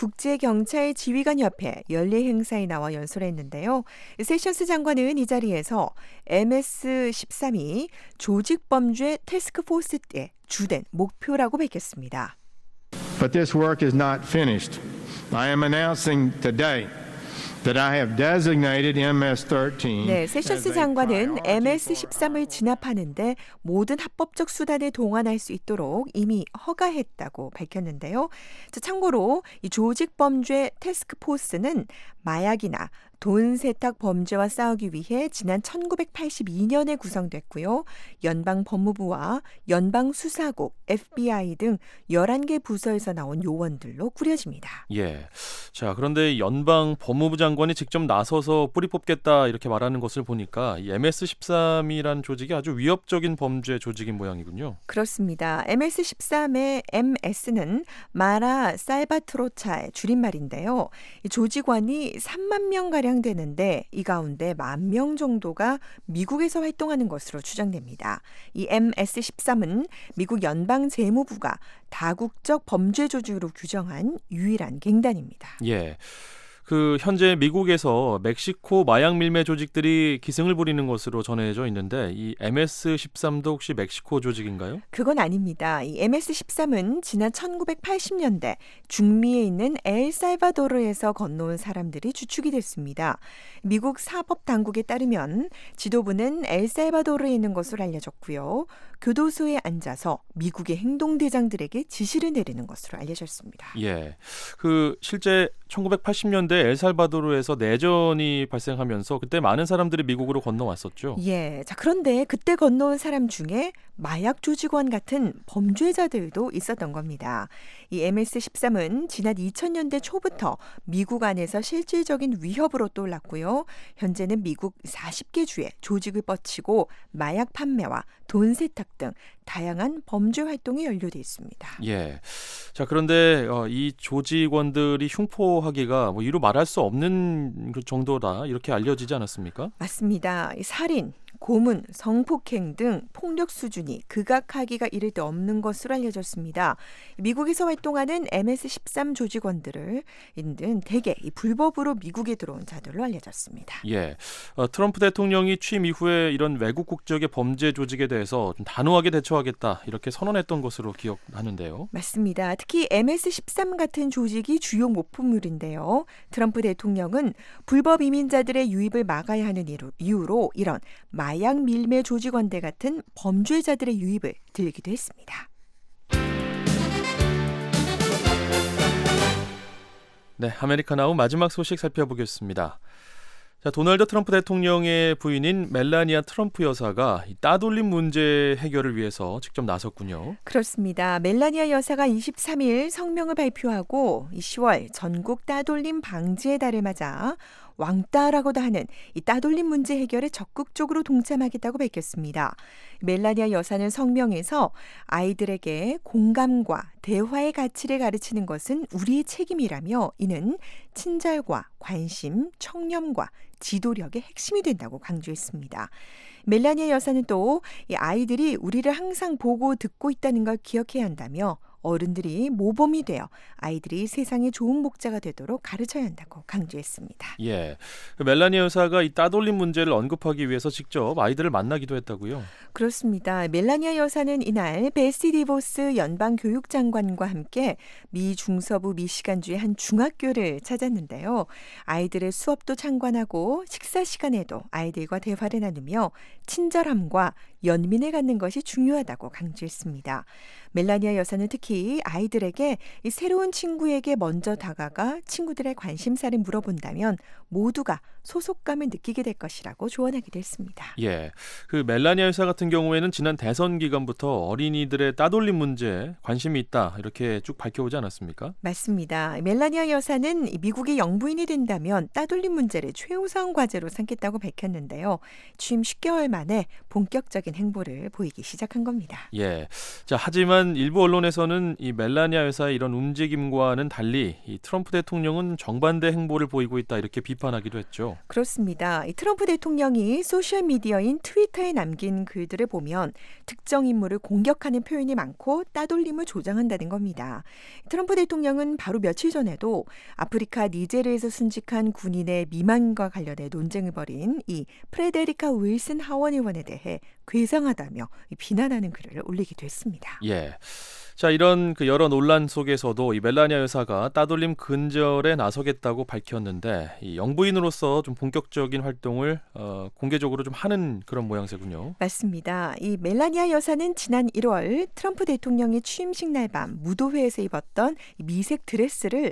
국제경찰지휘관협회 연례 행사에 나와 연설했는데요. 세션스 장관은 이 자리에서 엠에스 십삼이 조직범죄 태스크포스의 주된 목표라고 밝혔습니다. But this work is not finished. I am announcing today that I have designated 엠에스 십삼. 네, 세션스 장관은 엠에스 십삼을 진압하는데 모든 합법적 수단을 동원할 수 있도록 이미 허가했다고 밝혔는데요. 자, 참고로 이 조직범죄 태스크포스는 마약이나 돈 세탁 범죄와 싸우기 위해 지난 천구백팔십이 년에 구성됐고요. 연방법무부와 연방수사국, 에프비아이 등 열한 개 부서에서 나온 요원들로 꾸려집니다. 예. 자, 그런데 연방법무부 장관이 직접 나서서 뿌리 뽑겠다 이렇게 말하는 것을 보니까 이 엠에스 십삼이란 조직이 아주 위협적인 범죄 조직인 모양이군요. 그렇습니다. 엠에스 십삼의 엠에스는 마라 살바트로차의 줄임말인데요. 이 조직원이 삼만 명가량 되는데 이 가운데 만 명 정도가 미국에서 활동하는 것으로 추정됩니다. 이 엠에스 십삼은 미국 연방재무부가 다국적 범죄 조직으로 규정한 유일한 갱단입니다. 예. 그 현재 미국에서 멕시코 마약 밀매 조직들이 기승을 부리는 것으로 전해져 있는데 이 엠에스 십삼도 혹시 멕시코 조직인가요? 그건 아닙니다. 이 엠에스 십삼은 지난 천구백팔십 년대 중미에 있는 엘살바도르에서 건너온 사람들이 주축이 됐습니다. 미국 사법 당국에 따르면 지도부는 엘살바도르에 있는 것으로 알려졌고요. 교도소에 앉아서 미국의 행동대장들에게 지시를 내리는 것으로 알려졌습니다. 예, 그 실제 천구백팔십 년대 엘살바도르에서 내전이 발생하면서 그때 많은 사람들이 미국으로 건너왔었죠. 예, 자 그런데 그때 건너온 사람 중에 마약 조직원 같은 범죄자들도 있었던 겁니다. 이 엠에스 십삼은 지난 이천 년대 초부터 미국 안에서 실질적인 위협으로 떠올랐고요. 현재는 미국 사십 개 주에 조직을 뻗치고 마약 판매와 돈 세탁 등 다양한 범죄 활동에 연루돼 있습니다. 예. 자, 그런데 어, 이 조직원들이 흉포하기가 뭐 이루 말할 수 없는 그 정도다 이렇게 알려지지 않았습니까? 맞습니다. 살인, 고문, 성폭행 등 폭력 수준이 극악하기가 이를 데 없는 것으로 알려졌습니다. 미국에서 활동하는 엠에스 십삼 조직원들을 인든 대개 이 불법으로 미국에 들어온 자들로 알려졌습니다. 예, 어, 트럼프 대통령이 취임 이후에 이런 외국 국적의 범죄 조직에 대해서 좀 단호하게 대처하겠다 이렇게 선언했던 것으로 기억하는데요. 맞습니다. 특히 엠에스 십삼 같은 조직이 주요 모품물인데요. 트럼프 대통령은 불법 이민자들의 유입을 막아야 하는 이유로 이런 마약 밀매 조직원들 같은 범죄자들의 유입을 들기도 했습니다. 네, 아메리카나우 마지막 소식 살펴보겠습니다. 자, 도널드 트럼프 대통령의 부인인 멜라니아 트럼프 여사가 이 따돌림 문제 해결을 위해서 직접 나섰군요. 그렇습니다. 멜라니아 여사가 이십삼 일 성명을 발표하고 이 시월 전국 따돌림 방지의 달을 맞아 왕따라고도 하는 이 따돌림 문제 해결에 적극적으로 동참하겠다고 밝혔습니다. 멜라니아 여사는 성명에서 아이들에게 공감과 대화의 가치를 가르치는 것은 우리의 책임이라며 이는 친절과 관심, 청렴과 지도력의 핵심이 된다고 강조했습니다. 멜라니아 여사는 또 이 아이들이 우리를 항상 보고 듣고 있다는 걸 기억해야 한다며 어른들이 모범이 되어 아이들이 세상의 좋은 목자가 되도록 가르쳐야 한다고 강조했습니다. 예, 그 멜라니아 여사가 이 따돌림 문제를 언급하기 위해서 직접 아이들을 만나기도 했다고요? 그렇습니다. 멜라니아 여사는 이날 베시 디보스 연방교육장관과 함께 미 중서부 미시간주의 한 중학교를 찾았는데요. 아이들의 수업도 참관하고 식사 시간에도 아이들과 대화를 나누며 친절함과 연민을 갖는 것이 중요하다고 강조했습니다. 멜라니아 여사는 특히 아이들에게 이 새로운 친구에게 먼저 다가가 친구들의 관심사를 물어본다면 모두가 소속감을 느끼게 될 것이라고 조언하기도 했습니다. 예, 그 멜라니아 여사 같은 경우에는 지난 대선 기간부터 어린이들의 따돌림 문제에 관심이 있다 이렇게 쭉 밝혀오지 않았습니까? 맞습니다. 멜라니아 여사는 미국의 영부인이 된다면 따돌림 문제를 최우선 과제로 삼겠다고 밝혔는데요. 취임 십 개월 만에 본격적인 행보를 보이기 시작한 겁니다. 예, 자 하지만 일부 언론에서는 이 멜라니아 여사의 이런 움직임과는 달리 이 트럼프 대통령은 정반대 행보를 보이고 있다 이렇게 비판하기도 했죠. 그렇습니다. 이 트럼프 대통령이 소셜미디어인 트위터에 남긴 글들을 보면 특정 인물을 공격하는 표현이 많고 따돌림을 조장한다는 겁니다. 트럼프 대통령은 바로 며칠 전에도 아프리카 니제르에서 순직한 군인의 미만과 관련해 논쟁을 벌인 이 프레데리카 윌슨 하원 의원에 대해 괴상하다며 비난하는 글을 올리기도 했습니다. 예. 자, 이런 그 여러 논란 속에서도 이 멜라니아 여사가 따돌림 근절에 나서겠다고 밝혔는데 이 영부인으로서 좀 본격적인 활동을 어, 공개적으로 좀 하는 그런 모양새군요. 맞습니다. 이 멜라니아 여사는 지난 일월 트럼프 대통령의 취임식 날 밤 무도회에서 입었던 미색 드레스를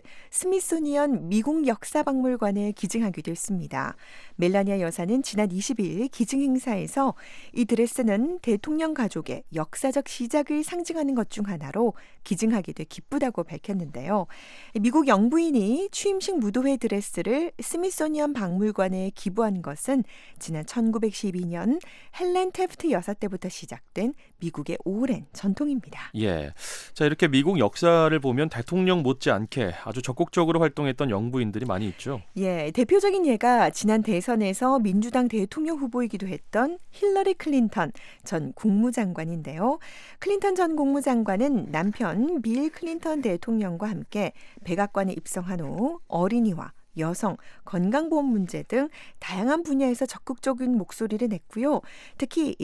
스미소니언 미국 역사박물관에 기증하기도 했습니다. 멜라니아 여사는 지난 이십 일 기증 행사에서 이 드레스는 대통령 가족의 역사적 시작을 상징하는 것 중 하나로 기증하게 돼 기쁘다고 밝혔는데요. 미국 영부인이 취임식 무도회 드레스를 스미소니언 박물관에 기부한 것은 지난 천구백십이 년 헬렌 태프트 여사 때부터 시작된 미국의 오랜 전통입니다. 예, 자 이렇게 미국 역사를 보면 대통령 못지않게 아주 적극적으로 활동했던 영부인들이 많이 있죠. 예, 대표적인 예가 지난 대선에서 민주당 대통령 후보이기도 했던 힐러리 클린턴 전 국무장관인데요. 클린턴 전 국무장관은 남편 빌 클린턴 대통령과 함께 백악관에 입성한 후 어린이와 여성, 건강보험 문제 등 다양한 분야에서 적극적인 목소리를 냈고요. 특히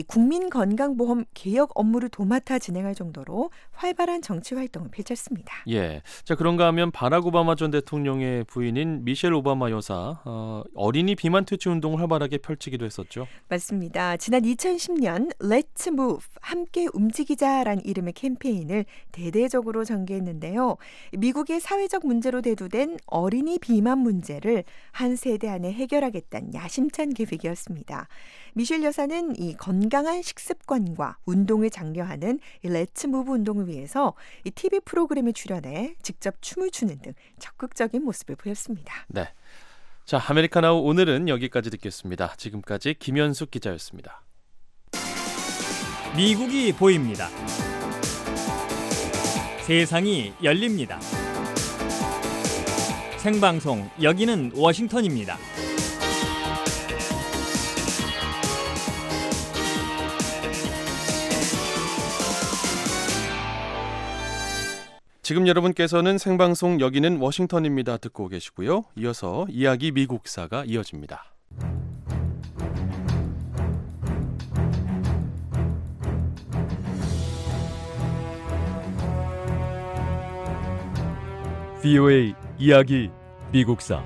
국민건강보험 개혁 업무를 도맡아 진행할 정도로 활발한 정치 활동을 펼쳤습니다. 예, 자 그런가 하면 바락 오바마 전 대통령의 부인인 미셸 오바마 여사 어, 어린이 비만 퇴치 운동을 활발하게 펼치기도 했었죠. 맞습니다. 지난 이천십 년 Let's Move, 함께 움직이자라는 이름의 캠페인을 대대적으로 전개했는데요. 미국의 사회적 문제로 대두된 어린이 비만 문제 문제를 한 세대 안에 해결하겠다는 야심찬 계획이었습니다. 미셸 여사는 이 건강한 식습관과 운동을 장려하는 이 렛츠 무브 운동을 위해서 이 티비 프로그램에 출연해 직접 춤을 추는 등 적극적인 모습을 보였습니다. 네, 자 아메리카나우 오늘은 여기까지 듣겠습니다. 지금까지 김현숙 기자였습니다. 미국이 보입니다. 세상이 열립니다. 생방송 여기는 워싱턴입니다. 지금 여러분께서는 생방송 여기는 워싱턴입니다 듣고 계시고요. 이어서 이야기 미국사가 이어집니다. 브이오에이 이야기 미국사.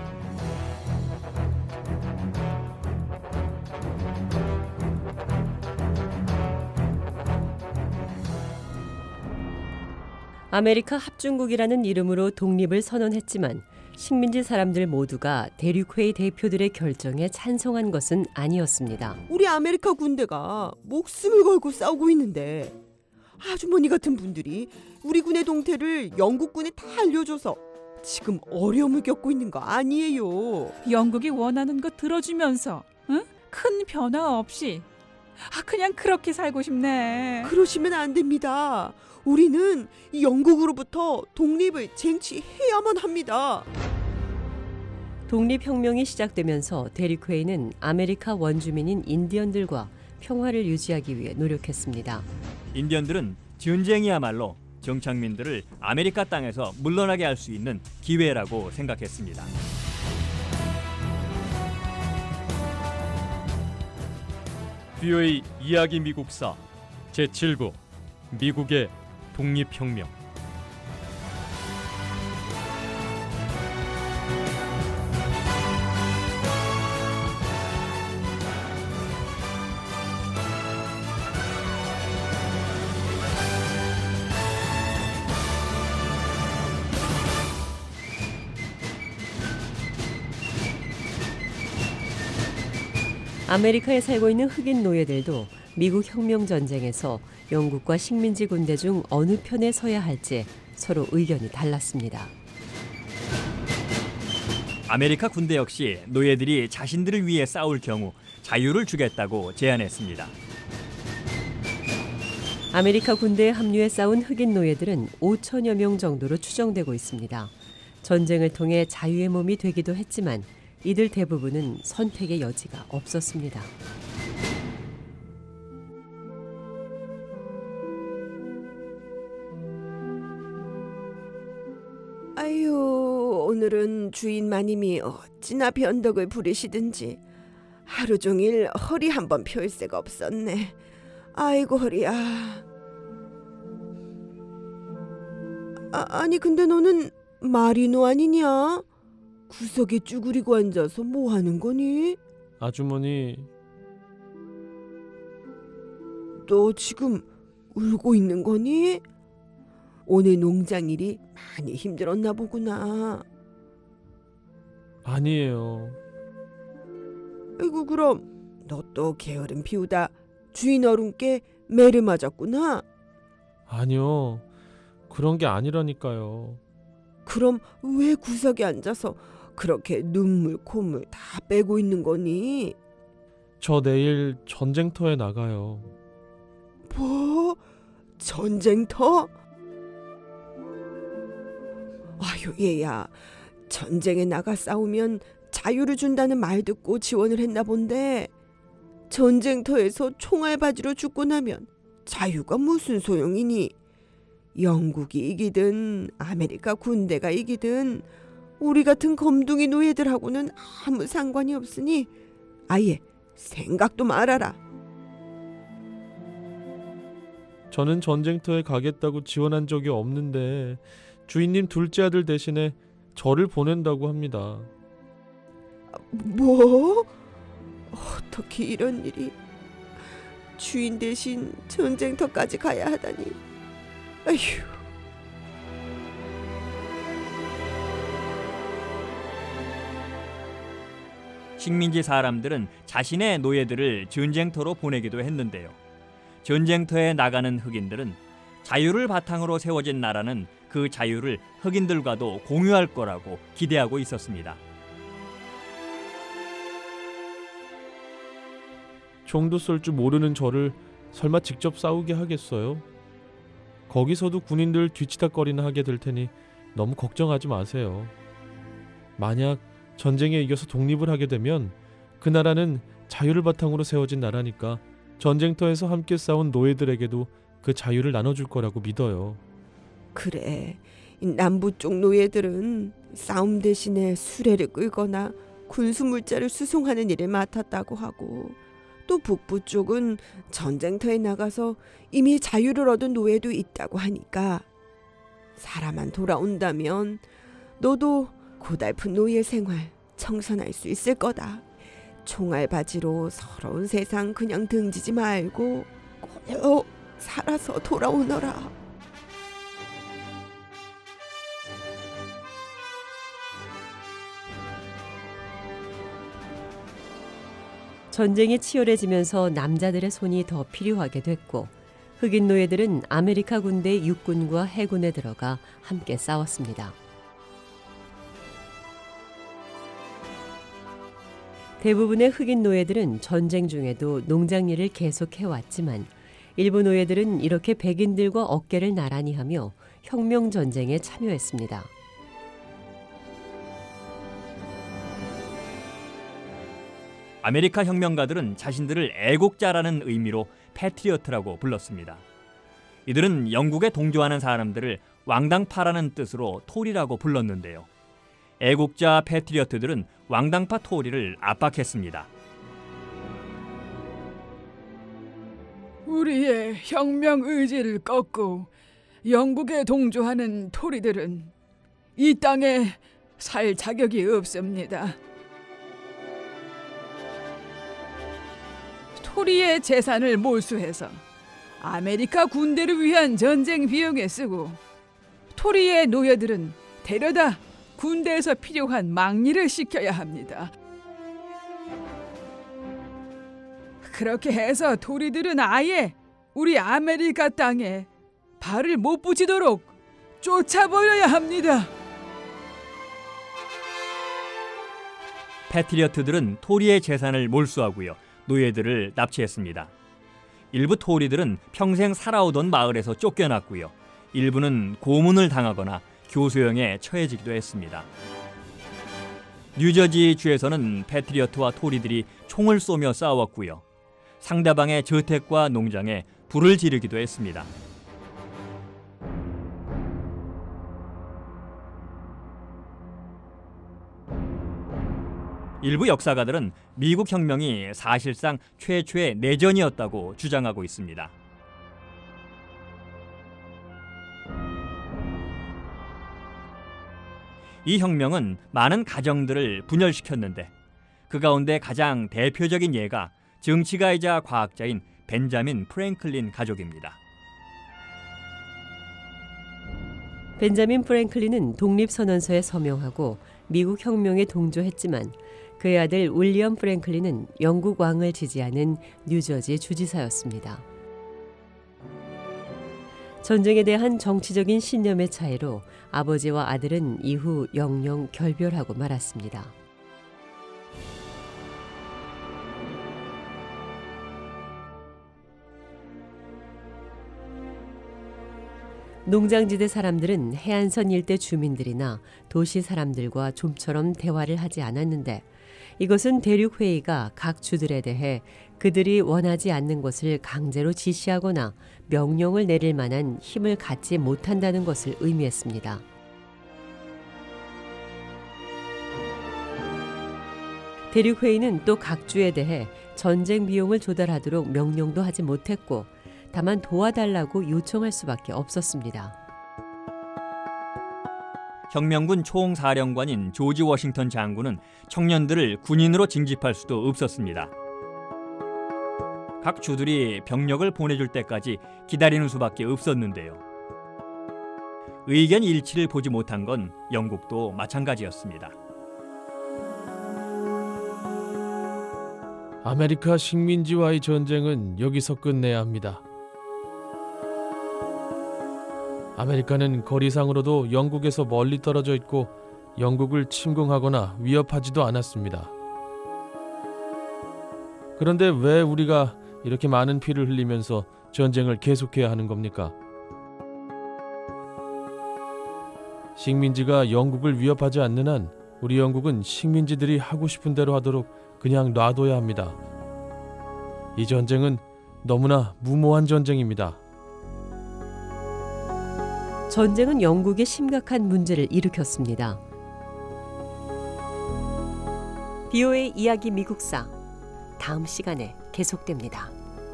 아메리카 합중국이라는 이름으로 독립을 선언했지만 식민지 사람들 모두가 대륙회의 대표들의 결정에 찬성한 것은 아니었습니다. 우리 아메리카 군대가 목숨을 걸고 싸우고 있는데 아주머니 같은 분들이 우리 군의 동태를 영국군에 다 알려줘서 지금 어려움을 겪고 있는 거 아니에요. 영국이 원하는 거 들어주면서 응? 큰 변화 없이 아, 그냥 그렇게 살고 싶네. 그러시면 안 됩니다. 우리는 영국으로부터 독립을 쟁취해야만 합니다. 독립혁명이 시작되면서 대륙회의는 아메리카 원주민인 인디언들과 평화를 유지하기 위해 노력했습니다. 인디언들은 전쟁이야말로 정착민들을 아메리카 땅에서 물러나게 할 수 있는 기회라고 생각했습니다. 브이오에이 이야기 미국사 제칠 부 미국의 독립혁명. 아메리카에 살고 있는 흑인 노예들도 미국 혁명 전쟁에서 영국과 식민지 군대 중 어느 편에 서야 할지 서로 의견이 달랐습니다. 아메리카 군대 역시 노예들이 자신들을 위해 싸울 경우 자유를 주겠다고 제안했습니다. 아메리카 군대에 합류해 싸운 흑인 노예들은 오천여 명 정도로 추정되고 있습니다. 전쟁을 통해 자유의 몸이 되기도 했지만 이들 대부분은 선택의 여지가 없었습니다. 아유, 오늘은 주인 마님이 어찌나 변덕을 부리시든지 하루 종일 허리 한번 펼 새가 없었네. 아이고 허리야. 아, 아니 근데 너는 마리노 아니냐? 구석에 쭈그리고 앉아서 뭐 하는 거니? 아주머니, 너 지금 울고 있는 거니? 오늘 농장일이 많이 힘들었나 보구나. 아니에요. 아이고 그럼 너 또 게으름 피우다 주인 어른께 매를 맞았구나. 아니요, 그런 게 아니라니까요. 그럼 왜 구석에 앉아서 그렇게 눈물 콧물 다 빼고 있는 거니? 저 내일 전쟁터에 나가요. 뭐? 전쟁터? 아유 얘야, 전쟁에 나가 싸우면 자유를 준다는 말 듣고 지원을 했나 본데 전쟁터에서 총알 바지로 죽고 나면 자유가 무슨 소용이니? 영국이 이기든 아메리카 군대가 이기든 우리 같은 검둥이 노예들하고는 아무 상관이 없으니 아예 생각도 말아라. 저는 전쟁터에 가겠다고 지원한 적이 없는데 주인님 둘째 아들 대신에 저를 보낸다고 합니다. 뭐? 어떻게 이런 일이? 주인 대신 전쟁터까지 가야 하다니. 아휴. 식민지 사람들은 자신의 노예들을 전쟁터로 보내기도 했는데요. 전쟁터에 나가는 흑인들은 자유를 바탕으로 세워진 나라는 그 자유를 흑인들과도 공유할 거라고 기대하고 있었습니다. 총도 쏠 줄 모르는 저를 설마 직접 싸우게 하겠어요? 거기서도 군인들 뒤치다꺼리나 하게 될 테니 너무 걱정하지 마세요. 만약 전쟁에 이겨서 독립을 하게 되면 그 나라는 자유를 바탕으로 세워진 나라니까 전쟁터에서 함께 싸운 노예들에게도 그 자유를 나눠줄 거라고 믿어요. 그래, 남부 쪽 노예들은 싸움 대신에 수레를 끌거나 군수물자를 수송하는 일을 맡았다고 하고, 또 북부 쪽은 전쟁터에 나가서 이미 자유를 얻은 노예도 있다고 하니까 사람만 돌아온다면 너도 고달픈 노예 생활 청산할 수 있을 거다. 총알바지로 서러운 세상 그냥 등지지 말고 꼭 살아서 돌아오너라. 전쟁이 치열해지면서 남자들의 손이 더 필요하게 됐고, 흑인 노예들은 아메리카 군대 육군과 해군에 들어가 함께 싸웠습니다. 대부분의 흑인 노예들은 전쟁 중에도 농장 일을 계속해왔지만 일부 노예들은 이렇게 백인들과 어깨를 나란히 하며 혁명 전쟁에 참여했습니다. 아메리카 혁명가들은 자신들을 애국자라는 의미로 패트리어트라고 불렀습니다. 이들은 영국에 동조하는 사람들을 왕당파라는 뜻으로 토리라고 불렀는데요. 애국자 패트리어트들은 왕당파 토리를 압박했습니다. 우리의 혁명 의지를 꺾고 영국에 동조하는 토리들은 이 땅에 살 자격이 없습니다. 토리의 재산을 몰수해서 아메리카 군대를 위한 전쟁 비용에 쓰고, 토리의 노예들은 데려다 군대에서 필요한 막리를 시켜야 합니다. 그렇게 해서 토리들은 아예 우리 아메리카 땅에 발을 못 붙이도록 쫓아버려야 합니다. 패트리어트들은 토리의 재산을 몰수하고요, 노예들을 납치했습니다. 일부 토리들은 평생 살아오던 마을에서 쫓겨났고요, 일부는 고문을 당하거나 교수형에 처해지기도 했습니다. 뉴저지 주에서는 패트리어트와 토리들이 총을 쏘며 싸웠고요, 상대방의 저택과 농장에 불을 지르기도 했습니다. 일부 역사가들은 미국 혁명이 사실상 최초의 내전이었다고 주장하고 있습니다. 이 혁명은 많은 가정들을 분열시켰는데 그 가운데 가장 대표적인 예가 정치가이자 과학자인 벤자민 프랭클린 가족입니다. 벤자민 프랭클린은 독립선언서에 서명하고 미국 혁명에 동조했지만 그의 아들 윌리엄 프랭클린은 영국 왕을 지지하는 뉴저지 주지사였습니다. 전쟁에 대한 정치적인 신념의 차이로 아버지와 아들은 이후 영영 결별하고 말았습니다. 농장지대 사람들은 해안선 일대 주민들이나 도시 사람들과 좀처럼 대화를 하지 않았는데, 이것은 대륙회의가 각 주들에 대해 그들이 원하지 않는 것을 강제로 지시하거나 명령을 내릴 만한 힘을 갖지 못한다는 것을 의미했습니다. 대륙회의는 또 각 주에 대해 전쟁 비용을 조달하도록 명령도 하지 못했고, 다만 도와달라고 요청할 수밖에 없었습니다. 혁명군 총사령관인 조지 워싱턴 장군은 청년들을 군인으로 징집할 수도 없었습니다. 각 주들이 병력을 보내줄 때까지 기다리는 수밖에 없었는데요. 의견 일치를 보지 못한 건 영국도 마찬가지였습니다. 아메리카 식민지와의 전쟁은 여기서 끝내야 합니다. 아메리카는 거리상으로도 영국에서 멀리 떨어져 있고 영국을 침공하거나 위협하지도 않았습니다. 그런데 왜 우리가 이렇게 많은 피를 흘리면서 전쟁을 계속해야 하는 겁니까? 식민지가 영국을 위협하지 않는 한 우리 영국은 식민지들이 하고 싶은 대로 하도록 그냥 놔둬야 합니다. 이 전쟁은 너무나 무모한 전쟁입니다. 전쟁은 영국에 심각한 문제를 일으켰습니다. 비오에이 이야기 미국사 다음 시간에 계속됩니다.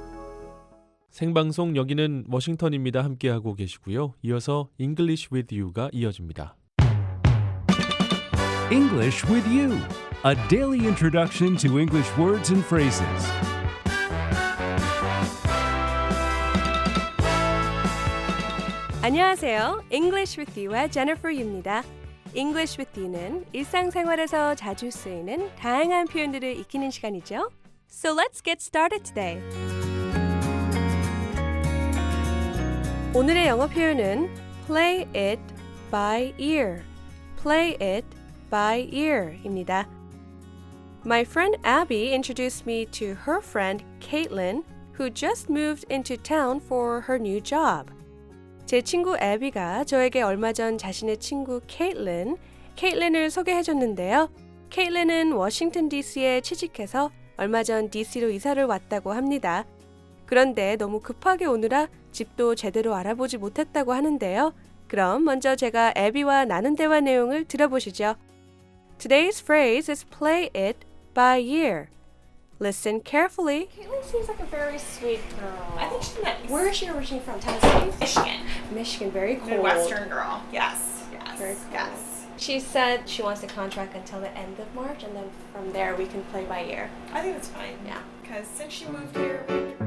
생방송 여기는 워싱턴입니다. 함께하고 계시고요. 이어서 English with You가 이어집니다. English with You, a daily introduction to English words and phrases. 안녕하세요. English with You와 Jennifer Yu입니다. English with You는 일상생활에서 자주 쓰이는 다양한 표현들을 익히는 시간이죠. So let's get started today. 오늘의 영어 표현은 play it by ear, play it by ear입니다. My friend Abby introduced me to her friend Caitlin, who just moved into town for her new job. 제 친구 애비가 저에게 얼마 전 자신의 친구 케이틀린, 케이틀린을 소개해줬는데요. 케이틀린은 워싱턴 디씨에 취직해서 얼마 전 디씨로 이사를 왔다고 합니다. 그런데 너무 급하게 오느라 집도 제대로 알아보지 못했다고 하는데요. 그럼 먼저 제가 애비와 나눈 대화 내용을 들어보시죠. Today's phrase is play it by ear. Listen carefully. Caitlin seems like a very sweet girl. I think she's nice. Where is she originally from? Tennessee? Michigan. Michigan, very cold. Midwestern girl. Yes. Yes. Very cold. Yes. She said she wants a contract until the end of March, and then from there we can play by ear. I think that's fine. Yeah. Because since she moved here,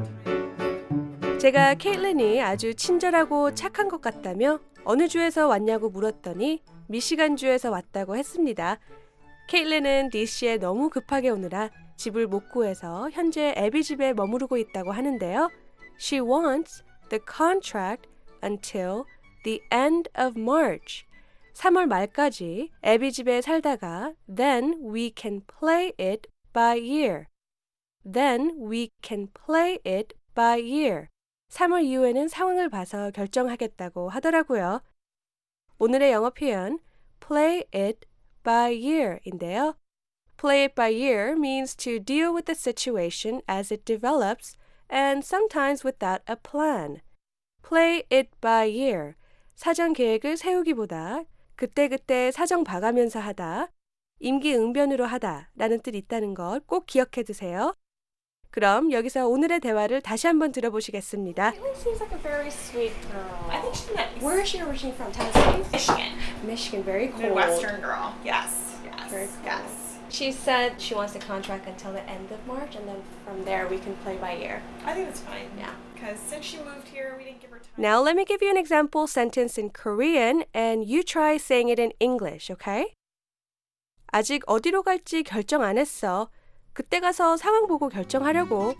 제가 케이틀린이 아주 친절하고 착한 것 같다며 어느 주에서 왔냐고 물었더니 미시간 주에서 왔다고 했습니다. 케이틀린은 디씨에 너무 급하게 오느라 집을 못 구해서 현재 애비 집에 머무르고 있다고 하는데요. She wants the contract until the end of March. 삼월 말까지 애비 집에 살다가 then we can play it by ear. Then we can play it by ear. 삼월 이후에는 상황을 봐서 결정하겠다고 하더라고요. 오늘의 영어 표현 play it by ear인데요. Play it by ear means to deal with the situation as it develops and sometimes without a plan. Play it by ear. 사전 계획을 세우기보다 그때그때 사정 봐가면서 하다, 임기응변으로 하다 라는 뜻이 있다는 걸 꼭 기억해 두세요. 그럼 여기서 오늘의 대화를 다시 한번 들어보시겠습니다. Caitlin seems like a very sweet girl. I think she's nice. Where is she originally from? Tennessee? Michigan. Michigan, very cold. Midwestern girl. Yes. Yes. Very cold. Yes. She said she wants a contract until the end of March, and then from there we can play by ear. I think that's fine. Yeah. Because since she moved here, we didn't give her time. Now let me give you an example sentence in Korean and you try saying it in English, okay? 아직 어디로 갈지 결정 안 했어. 그때 가서 상황 보고 결정하려고.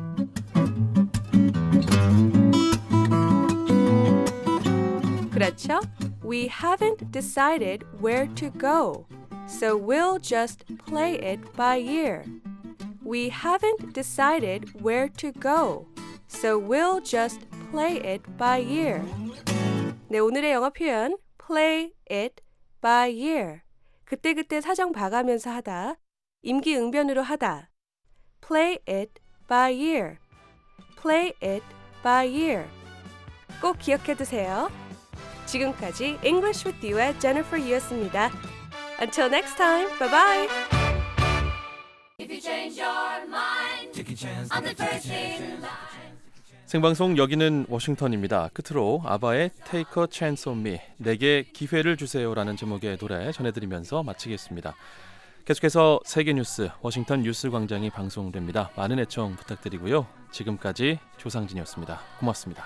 그렇죠? We haven't decided where to go. So we'll just play it by ear. We haven't decided where to go. So we'll just play it by ear. 네, 오늘의 영어 표현 play it by ear. 그때그때 사정 봐가면서 하다, 임기응변으로 하다. Play it by ear. Play it by ear. 꼭 기억해 두세요. 지금까지 English with You의 Jennifer Yu였습니다. Until next time, bye bye. If you change your mind, take a chance. I'm the first in line. 생방송 여기는 워싱턴입니다. 끝으로 아바의 Take a Chance on Me, 내게 기회를 주세요라는 제목의 노래 전해드리면서 마치겠습니다. 계속해서 세계 뉴스 워싱턴 뉴스 광장이 방송됩니다. 많은 애청 부탁드리고요. 지금까지 조상진이었습니다. 고맙습니다.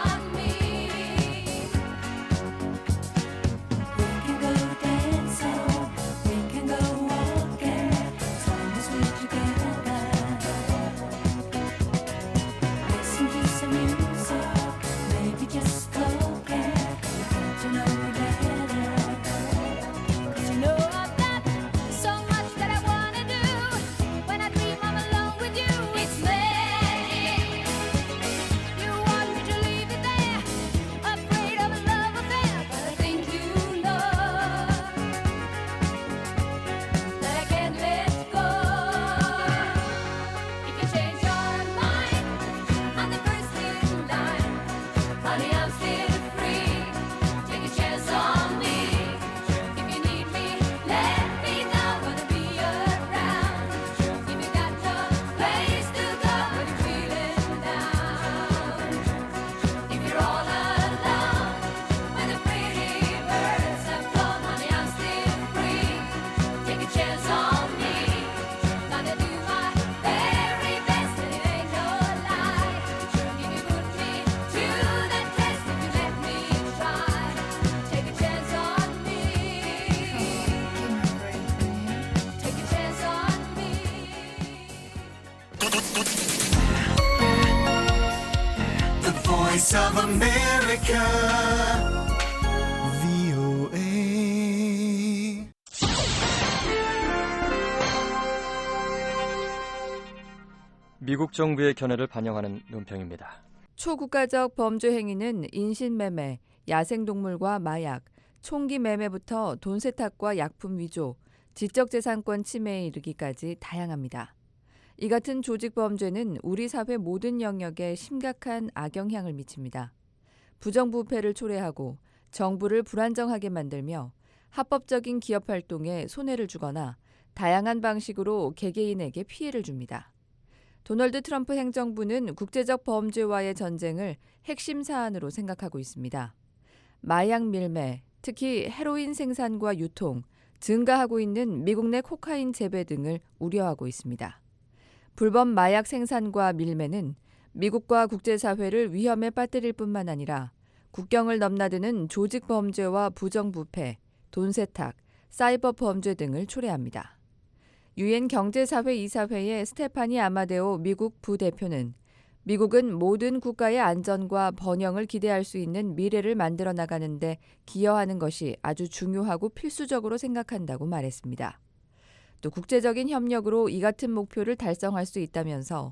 So Voice of America, 브이오에이. 미국 정부의 견해를 반영하는 논평입니다. 초국가적 범죄 행위는 인신매매, 야생동물과 마약, 총기 매매부터 돈 세탁과 약품 위조, 지적재산권 침해에 이르기까지 다양합니다. 이 같은 조직 범죄는 우리 사회 모든 영역에 심각한 악영향을 미칩니다. 부정부패를 초래하고 정부를 불안정하게 만들며 합법적인 기업 활동에 손해를 주거나 다양한 방식으로 개개인에게 피해를 줍니다. 도널드 트럼프 행정부는 국제적 범죄와의 전쟁을 핵심 사안으로 생각하고 있습니다. 마약 밀매, 특히 헤로인 생산과 유통, 증가하고 있는 미국 내 코카인 재배 등을 우려하고 있습니다. 불법 마약 생산과 밀매는 미국과 국제사회를 위험에 빠뜨릴 뿐만 아니라 국경을 넘나드는 조직 범죄와 부정부패, 돈 세탁, 사이버 범죄 등을 초래합니다. 유엔 경제사회 이사회의 스테파니 아마데오 미국 부대표는 미국은 모든 국가의 안전과 번영을 기대할 수 있는 미래를 만들어 나가는 데 기여하는 것이 아주 중요하고 필수적으로 생각한다고 말했습니다. 또 국제적인 협력으로 이 같은 목표를 달성할 수 있다면서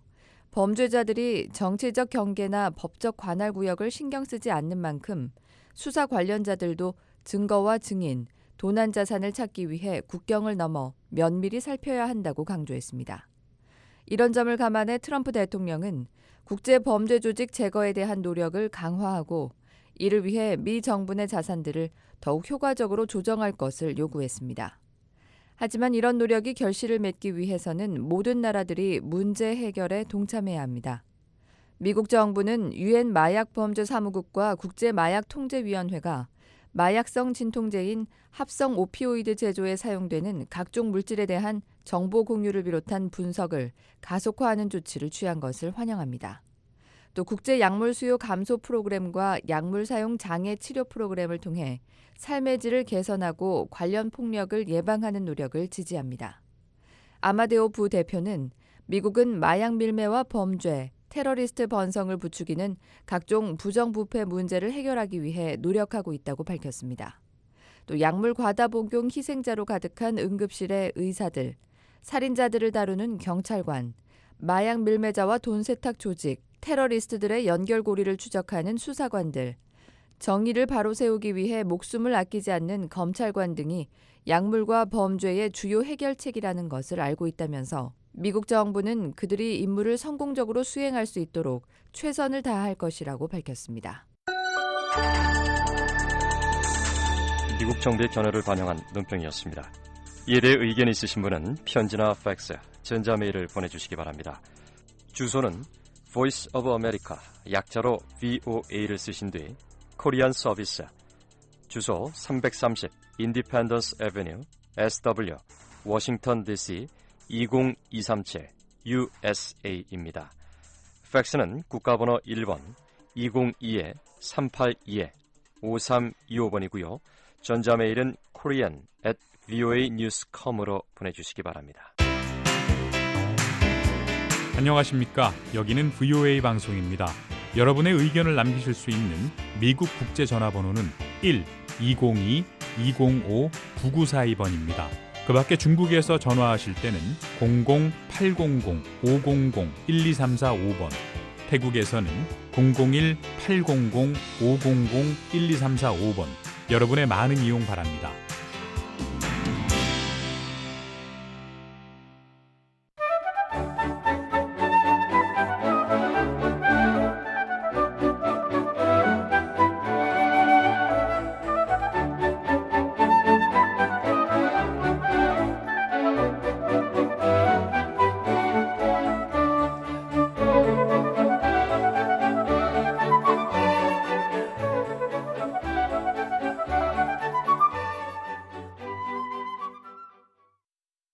범죄자들이 정치적 경계나 법적 관할 구역을 신경 쓰지 않는 만큼 수사 관련자들도 증거와 증인, 도난 자산을 찾기 위해 국경을 넘어 면밀히 살펴야 한다고 강조했습니다. 이런 점을 감안해 트럼프 대통령은 국제 범죄 조직 제거에 대한 노력을 강화하고 이를 위해 미 정부 내 자산들을 더욱 효과적으로 조정할 것을 요구했습니다. 하지만 이런 노력이 결실을 맺기 위해서는 모든 나라들이 문제 해결에 동참해야 합니다. 미국 정부는 유엔 마약범죄사무국과 국제마약통제위원회가 마약성 진통제인 합성 오피오이드 제조에 사용되는 각종 물질에 대한 정보 공유를 비롯한 분석을 가속화하는 조치를 취한 것을 환영합니다. 또 국제 약물 수요 감소 프로그램과 약물 사용 장애 치료 프로그램을 통해 삶의 질을 개선하고 관련 폭력을 예방하는 노력을 지지합니다. 아마데오 부대표는 미국은 마약 밀매와 범죄, 테러리스트 번성을 부추기는 각종 부정부패 문제를 해결하기 위해 노력하고 있다고 밝혔습니다. 또 약물 과다 복용 희생자로 가득한 응급실의 의사들, 살인자들을 다루는 경찰관, 마약 밀매자와 돈 세탁 조직, 테러리스트들의 연결고리를 추적하는 수사관들, 정의를 바로 세우기 위해 목숨을 아끼지 않는 검찰관 등이 약물과 범죄의 주요 해결책이라는 것을 알고 있다면서 미국 정부는 그들이 임무를 성공적으로 수행할 수 있도록 최선을 다할 것이라고 밝혔습니다. 미국 정부의 견해를 반영한 논평이었습니다. 이에 대해 의견이 있으신 분은 편지나 팩스, 전자메일을 보내주시기 바랍니다. 주소는 Voice of America, 약자로 브이오에이를 쓰신 뒤 코리안 서비스, 주소 삼백삼십 Independence Avenue, 에스더블유, 워싱턴 디씨 이공이삼칠 유에스에이입니다. 팩스는 국가번호 일 번 이공이 삼팔이 오삼이오 번이고요. 전자메일은 korean at 브이오에이 뉴스 닷컴으로 보내주시기 바랍니다. 안녕하십니까. 여기는 브이오에이 방송입니다. 여러분의 의견을 남기실 수 있는 미국 국제전화번호는 일 이공이 이공오 구구사이 번입니다. 그 밖에 중국에서 전화하실 때는 공공 팔공공 오공공 일이삼사오 번, 태국에서는 공공일 팔공공 오공공 일이삼사오 번, 여러분의 많은 이용 바랍니다.